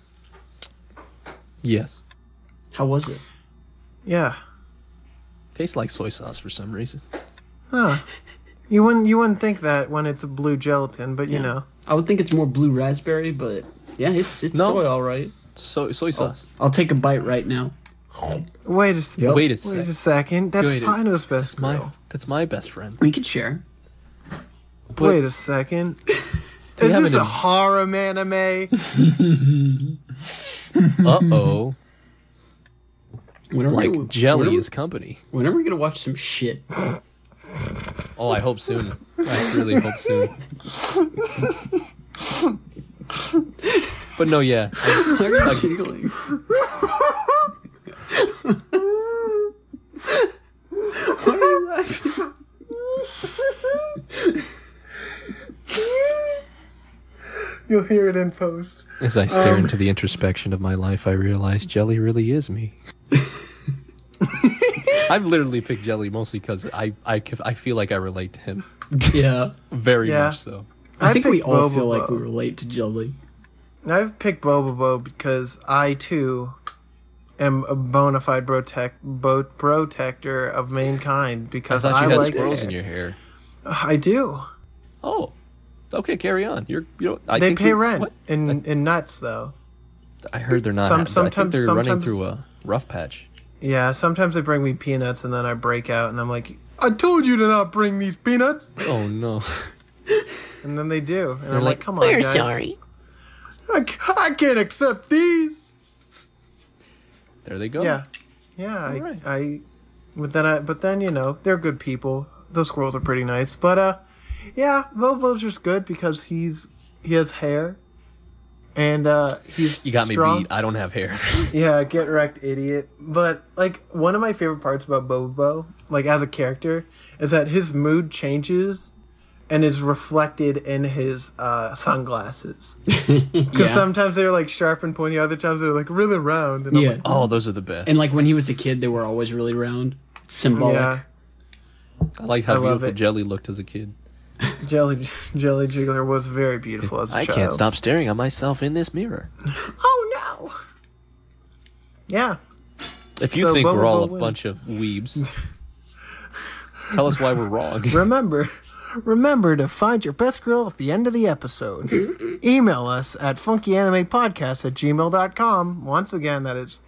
Yes. How was it? Yeah. Tastes like soy sauce for some reason. Huh. You wouldn't think that when it's a blue gelatin, but you know. I would think it's more blue raspberry, but yeah, it's No. soy all right. Soy sauce. I'll take a bite right now. Wait a second. Yep. Wait a Wait second. a second. That's Wait a- Pino's best grill. That's my best friend. We could share. But Wait a second. they Is have this it a in- harem anime? Uh-oh. Whenever Like jelly whenever, is company. Whenever we're gonna watch some shit. Oh, I hope soon. I really hope soon. But no, yeah. Why are you giggling? Why are you laughing? You'll hear it in post. As I stare into the introspection of my life, I realize jelly really is me. I've literally picked Jelly mostly because I feel like I relate to him Yeah. very Yeah. much so. I think we picked all feel like Bobobo. we relate to Jelly. I've picked Bobobo because I too am a bona fide protector of mankind I because thought I, you had like squirrels it. in your hair. I do. Oh, okay, carry on. They pay rent in nuts though. I heard they're not. I think Sometimes- they're running sometimes- through a rough patch. Yeah, sometimes they bring me peanuts and then I break out and I'm like, I told you to not bring these peanuts, Oh no. and then they do, and They're I'm like, like, come on, guys. I can't accept these. There they go. Yeah, Alright. But then you know they're good people. Those squirrels are pretty nice. But yeah, Bobo's just good because he has hair, and he's You got strong. me beat. I don't have hair. Yeah, get wrecked, idiot. But like one of my favorite parts about Bobo, like as a character, is that his mood changes and is reflected in his sunglasses. Because sometimes they're like sharp and pointy, other times they're like really round. And I'm Yeah. like, Oh, those are the best. And like when he was a kid, they were always really round. It's symbolic. yeah, I like how I love beautiful it. Jelly looked as a kid. Jelly Jiggler was very beautiful as a I child. can't stop staring at myself in this mirror. Oh no! Yeah, If you So think we're Bobo all a wins. bunch of weebs, tell us why we're wrong. Remember to find your best girl at the end of the episode. Email us at funkyanimetodcast@gmail.com. Once again, that is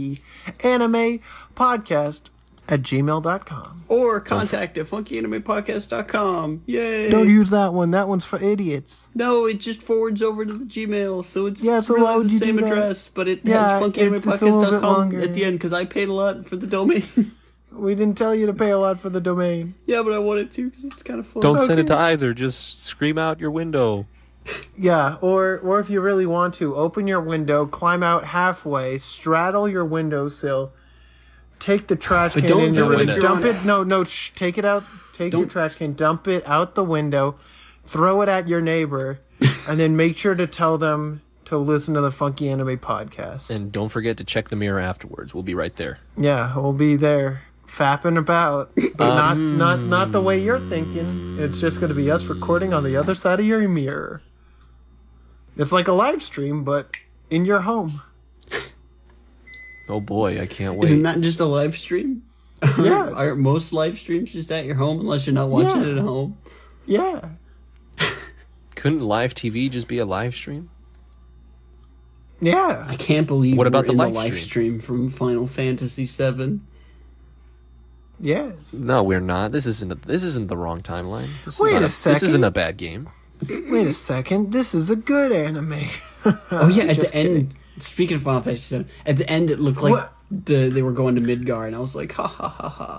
funkyanimetodcast@gmail.com. Or contact at funkyanimetepodcast.com. Yay! Don't use that one. That one's for idiots. No, it just forwards over to the Gmail, so it's Yeah, so really why would the you same do that? address, but it Yeah, has it's a little bit funkyanimetepodcast.com longer. at the end because I paid a lot for the domain. We didn't tell you to pay a lot for the domain. Yeah, but I wanted to because it's kind of fun. Don't send it to Okay. either. Just scream out your window. Yeah, or if you really want to, open your window, climb out halfway, straddle your windowsill, take the trash can don't in do your it if window, you're dump on it. No, take it out. Take your Don't- trash can, dump it out the window, throw it at your neighbor, and then make sure to tell them to listen to the Funky Anime Podcast. And don't forget to check the mirror afterwards. We'll be right there. Yeah, we'll be there, fapping about, but not the way you're thinking. It's just going to be us recording on the other side of your mirror. It's like a live stream, but in your home. Oh boy, I can't wait. Isn't that just a live stream? Yes. Are most live streams just at your home unless you're not watching Yeah. it at home? Yeah. Couldn't live TV just be a live stream? Yeah. I can't believe What about we're the in live live stream from Final Fantasy VII. Yes. No, we're not. This isn't the wrong timeline. This is Wait not a This second. isn't a bad game. Wait a second. This is a good anime. Oh yeah, at Just the end. kidding. Speaking of Final Fantasy VII, at the end it looked like What? they were going to Midgar, and I was like, ha ha ha ha.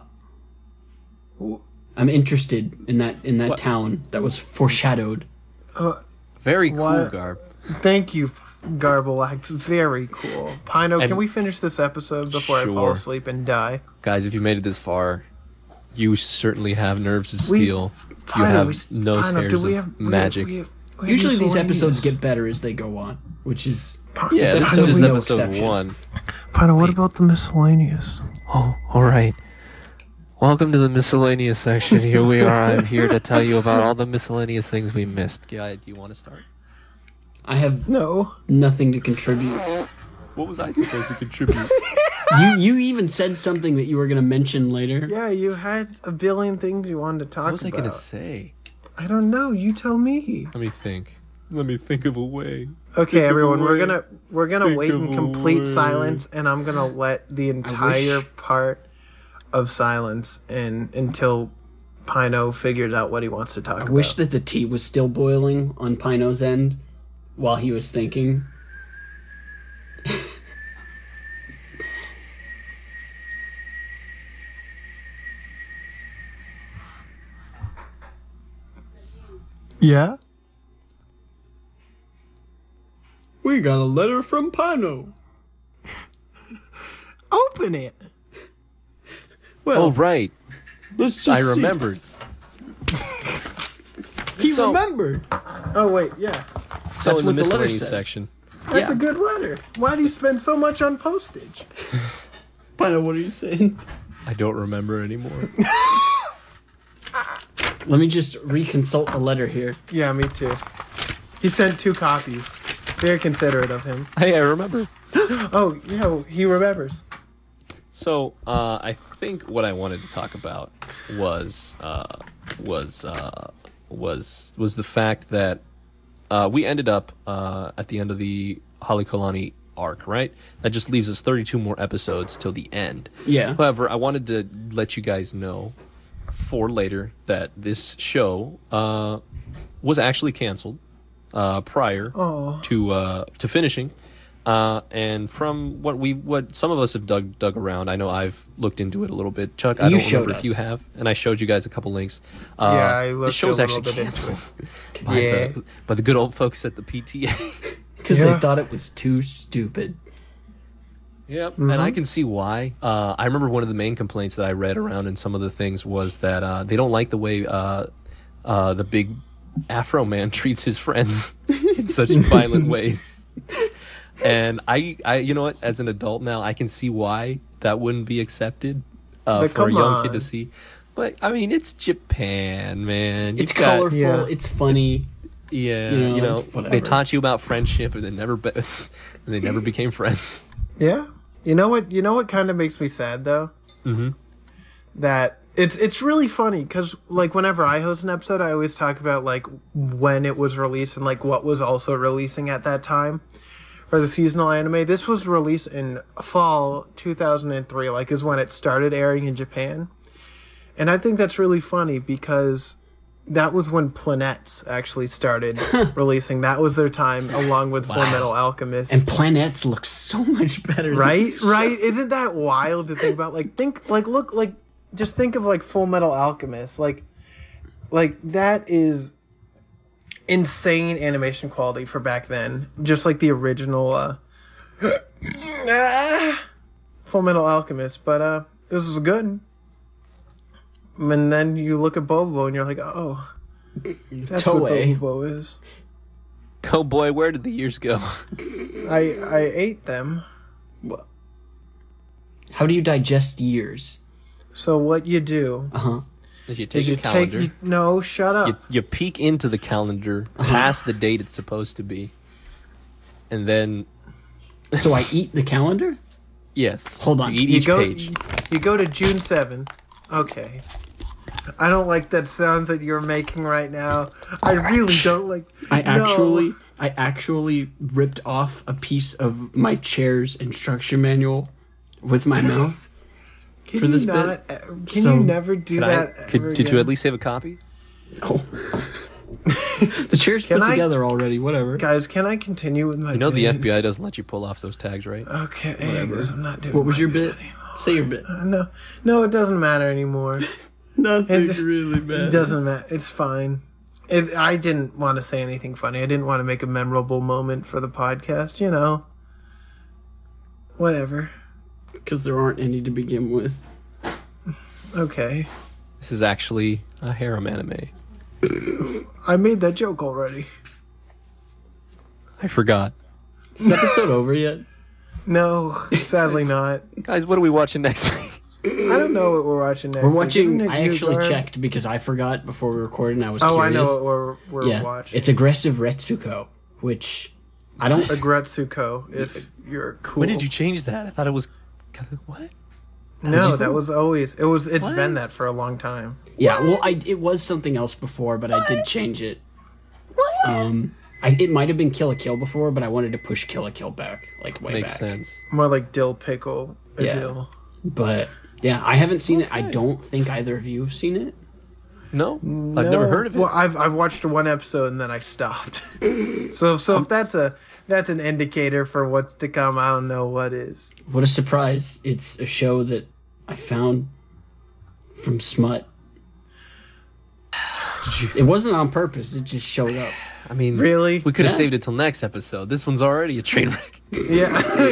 I'm interested in that What? town that was foreshadowed. Very cool, What? Garb. Thank you, Garbalax. Very cool. Pino, And- can we finish this episode before I fall Sure. asleep and die? Guys, if you made it this far, you certainly have nerves of We- steel. You Pino, have we- nose Pino, hairs do we of have- magic. we have Usually these miscellaneous. episodes get better as they go on, which is Yeah, This this episode is is no episode exception. 1. Pino, what about the miscellaneous? Oh, all right. Welcome to the miscellaneous section. Here we are. I'm here to tell you about all the miscellaneous things we missed. Guy, do you want to start? I have No. nothing to contribute. What was I supposed to contribute? You even said something that you were going to mention later. Yeah, you had a billion things you wanted to talk What was I about. going to say? I don't know. You tell me. Let me think. Let me think of a way. Okay, of everyone, a we're way. gonna Think wait of in a complete way. silence, and I'm gonna let the entire part of silence in until Pino figures out what he wants to talk I about. wish that the tea was still boiling on Pino's end while he was thinking. Yeah. We got a letter from Pino. Open it. Well, Oh, right. let's just I see. remembered. He So- remembered. Oh wait, yeah. So That's in the what the letter miscellaneous says. section, That's Yeah. a good letter. Why do you spend so much on postage? Pino, what are you saying? I don't remember anymore. Let me just reconsult the letter here. Yeah, me too. He sent 2 copies. Very considerate of him. Hey, I remember. Oh, yeah, he remembers. So, I think what I wanted to talk about was the fact that we ended up at the end of the Halekulani arc, right? That just leaves us 32 more episodes till the end. Yeah. However, I wanted to let you guys know for later that this show was actually canceled prior to finishing. And from what some of us have dug around, I know I've looked into it a little bit. Chuck, I You don't remember showed if you us. have, and I showed you guys a couple links. Yeah, I the looked show's a little actually bit into canceled Yeah. by the good old folks at the PTA. Because Yeah. they thought it was too stupid. Yep, and I can see why. I remember one of the main complaints that I read around in some of the things was that they don't like the way the big Afro man treats his friends in such violent ways. And I, you know what? As an adult now, I can see why that wouldn't be accepted for a come young kid to on. see. But I mean, it's Japan, man. It's You've got- colorful. Yeah. It's funny. Yeah, You you know, know, whatever. they taught you about friendship, and they never became friends. Yeah. You know what kind of makes me sad though? Mm-hmm. That it's really funny because like whenever I host an episode, I always talk about like when it was released and like what was also releasing at that time for the seasonal anime. This was released in fall 2003, like is when it started airing in Japan. And I think that's really funny because that was when Planets actually started releasing. That was their time along with Full Metal Alchemist. And planets look so much better. than- Right? Isn't that wild to think about? Just think of like Full Metal Alchemist. Like that is insane animation quality for back then. Just like the original Full Metal Alchemist. But this is good. And then you look at Bobo and you're like, oh, that's what Toei. Bobo is. Oh boy, where did the years go? I ate them. How do you digest years? So what you do As you is take you a calendar, no, shut up. you peek into the calendar past the date it's supposed to be, and then So I eat the calendar? yes, Hold on. you eat You each go, page. you go to June 7th. Okay. I don't like that sounds that you're making right now. I really don't like. I No. actually ripped off a piece of my chair's instruction manual with my mouth. Can for you this not, bit. Can So, you never do that? ever Did you again? at least save a copy? Oh. The chair's Can put I- together already, whatever. Guys, can I continue with my? You know the bit? FBI doesn't let you pull off those tags, right? Okay, I guess I'm not doing. What was my your bit bit? Say your bit. anymore. No, it doesn't matter anymore. Nothing just- really It bad. doesn't matter. It's fine. I didn't want to say anything funny. I didn't want to make a memorable moment for the podcast. You know. Whatever. Because there aren't any to begin with. Okay. This is actually a harem anime. I made that joke already. I forgot. Is the episode over yet? No, sadly not. Guys, what are we watching next week? I don't know what we're watching next. We're week. watching. Isn't it I you, actually Garb? checked because I forgot before we recorded. And I was Oh, I curious. know what we're Yeah, watching. it's Aggressive Retsuko, which I don't. Agretsuko, if you're cool. When did you change that? I thought it was what? No, that was always it was. It's What? been that for a long time. Yeah, well, it was something else before, but I did change it. It might have been Kill a Kill before, but I wanted to push Kill a Kill back, like way Makes back. sense. More like dill pickle. A Yeah. dill. But yeah, I haven't seen it. I don't think either of you have seen it. No, I've never heard of it. Well, I've watched one episode and then I stopped. so if that's an indicator for what's to come, I don't know what is. What a surprise! It's a show that I found from Smut. It wasn't on purpose. It just showed up. I mean, Really? we could have Yeah. saved it till next episode. This one's already a train wreck. Yeah.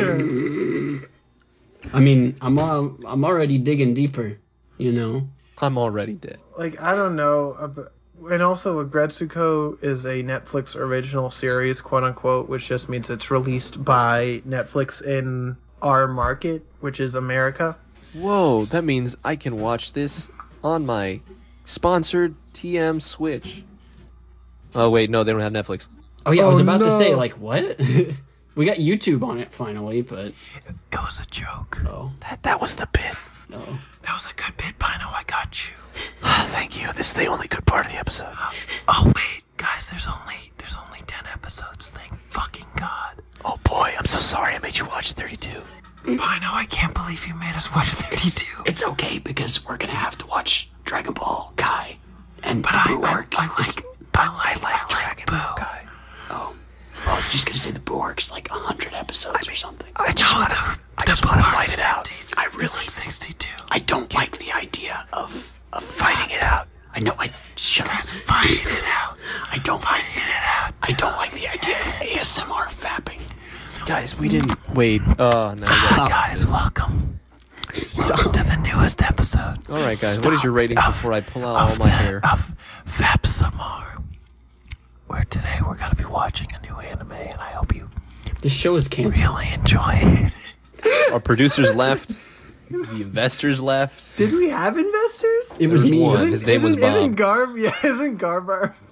I mean, I'm already digging deeper. You know. I'm already dead. Like I don't know. And also, Agretsuko is a Netflix original series, quote unquote, which just means it's released by Netflix in our market, which is America. Whoa, that means I can watch this on my sponsored TM Switch. Oh wait, no, they don't have Netflix. Oh yeah, I was Oh, about to say no. like what? We got YouTube on it finally, but It was a joke. oh That was the bit. no. That was a good bit, Pino. I got you. Thank you. This is the only good part of the episode. Oh wait, guys, there's only 10 episodes. Thank fucking God. Oh boy, I'm so sorry I made you watch 32. Pino, I can't believe you made us watch 32. It's okay because we're gonna have to watch Dragon Ball Kai and But I like Dragon Ball Kai. Oh, I was just gonna say the Boo arc's like 100 episodes or something. I just want to fight it out. I really, 62. I don't like the idea of Fighting it out. I know. Shut up. Fight it out. I don't like I don't like the idea of ASMR fapping. Guys, we didn't Wait. Oh, no. Hi guys, welcome. Welcome to the newest episode. All right, guys. What is your rating before I pull out all my hair? Of Vapsamar. Where today we're gonna be watching a new anime, and I hope you This show is canceled. really enjoy it. Our producers left. The investors left. Did we have investors? It was There was me. one. His name was Bob. Isn't Garb? Yeah, isn't Garb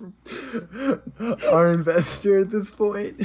our investor at this point?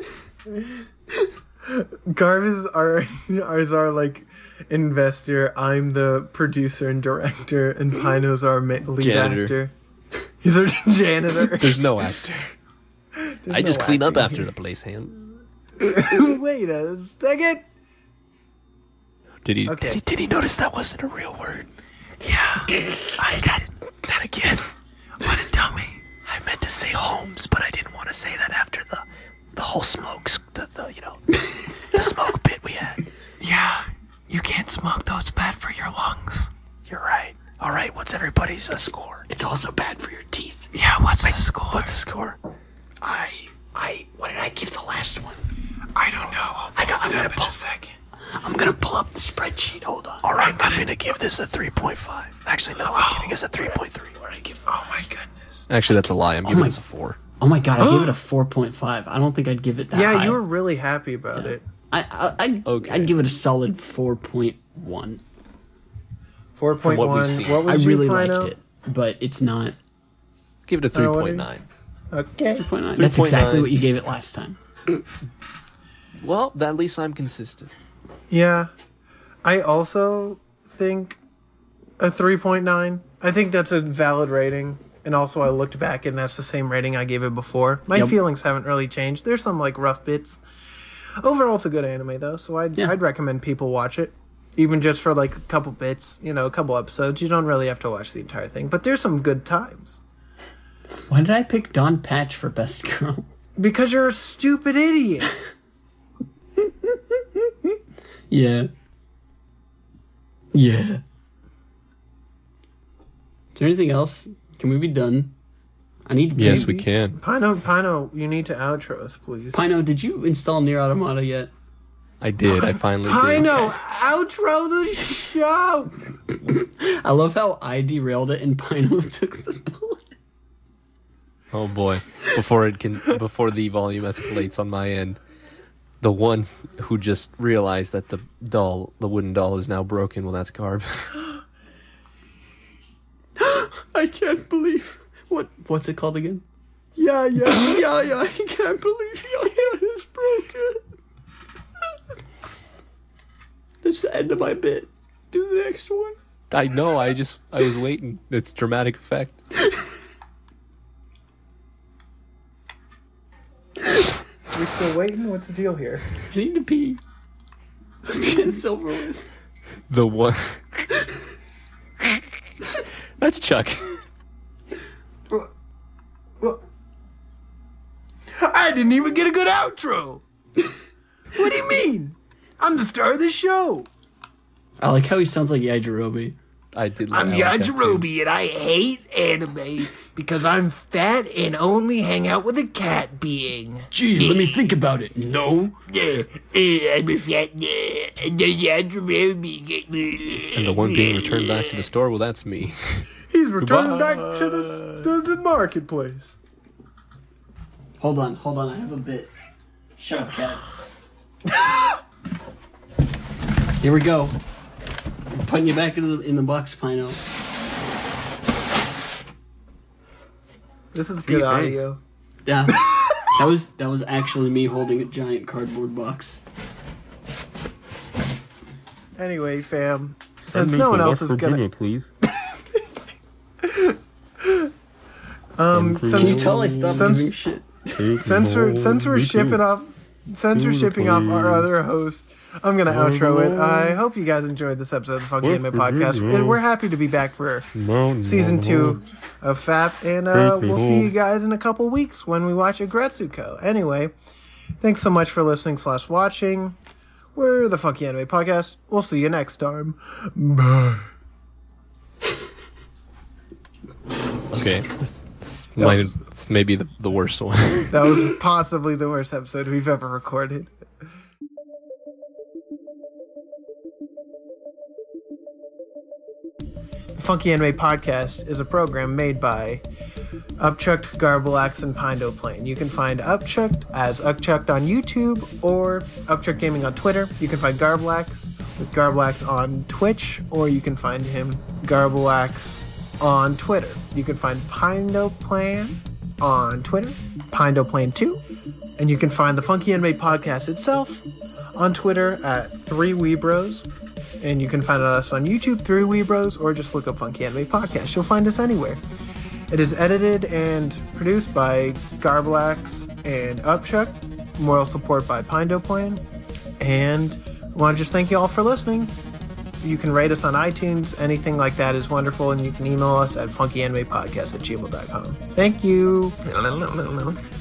Garb is our like investor. I'm the producer and director, and Pino's our lead Janitor. actor. He's our janitor. There's no actor. I just no clean up acting after the place, Ham. Wait a second. Did he? Okay. Did he notice that wasn't a real word? Yeah. Not again. What a dummy. I meant to say Holmes, but I didn't want to say that after the whole smokes, the smoke bit we had. Yeah. You can't smoke though. It's bad for your lungs. You're right. All right, what's everybody's score? It's also bad for your teeth. Yeah. What's the score? What's the score? What did I give the last one? I don't know. I'm gonna in pull- a second. I'm gonna pull up the spreadsheet. Hold on. All right, I'm gonna give this a 3.5. Actually, no, I'm giving this a 3.3. What did I give? Oh my goodness. Actually, that's a lie. I'm giving my- this a 4. Oh my god, I gave it a 4.5. I don't think I'd give it that high. Yeah, you were really happy about it. Okay. I'd give it a solid 4.1. 4.1. what we've seen. What I was really you, liked Pino? it, but it's not Give it a Oh, what are 3.9. Okay. 3.9. That's exactly 3.9. what you gave it last time. Well, at least I'm consistent. Yeah. I also think a 3.9. I think that's a valid rating. And also I looked back and that's the same rating I gave it before. My Yep. feelings haven't really changed. There's some like rough bits. Overall it's a good anime though, so I'd recommend people watch it. Even just for like a couple bits, a couple episodes. You don't really have to watch the entire thing. But there's some good times. Why did I pick Dawn Patch for best girl? Because you're a stupid idiot. Yeah. Yeah. Is there anything else? Can we be done? I need to Yes, we can. Pino, you need to outro us, please. Pino, did you install Nier Automata yet? I did. I finally did. Pino, outro the show. I love how I derailed it and Pino took the bullet. Oh boy! Before the volume escalates on my end, the one who just realized that the wooden doll, is now broken. Well, that's Garb. I can't believe what's it called again? Yeah. Yeah, I can't believe yeah, is broken. That's the end of my bit. Do the next one. I know. I was waiting. It's dramatic effect. We still waiting? What's the deal here? I need to pee. It's over with. The one. That's Chuck. I didn't even get a good outro. What do you mean? I'm the star of the show. I like how he sounds like Yajirobe. I did. I'm I like that too. Yajirobe and I hate anime because I'm fat and only hang out with a cat being. Geez, let me think about it. No. I'm a fat Yajirobe. And the one being returned back to the store. Well, that's me. He's returned back to the marketplace. Hold on. I have a bit. Shut up, cat. Here we go. Putting you back in the box, Pino. This is good audio. Yeah. That was actually me holding a giant cardboard box. Anyway, fam, since no one else is gonna, please. Can you tell I stopped giving shit? since we're shipping off our other host, I'm gonna outro it. I hope you guys enjoyed this episode of the Funky Anime Podcast, and we're happy to be back for season 2 of FAP, and we'll see you guys in a couple weeks when we watch Agretsuko. Anyway, thanks so much for listening / watching. We're the Funky Anime Podcast. We'll see you next time. Bye. Okay, it's maybe the worst one. That was possibly the worst episode we've ever recorded. The Funky Anime Podcast is a program made by Upchucked, Garbalax, and Pindoplane. You can find Upchucked as Upchucked on YouTube or Upchucked Gaming on Twitter. You can find Garbalax with Garbalax on Twitch, or you can find him Garbalax on Twitter. You can find Pindoplane on Twitter, Pindoplane2, and you can find the Funky Anime Podcast itself on Twitter at 3Weebros. And you can find us on YouTube, 3Weebros, or just look up Funky Anime Podcast. You'll find us anywhere. It is edited and produced by Garbalax and Upchuck. Moral support by Pindoplane. And I want to just thank you all for listening. You can rate us on iTunes. Anything like that is wonderful. And you can email us at funkyanimePodcast@gmail.com. Thank you.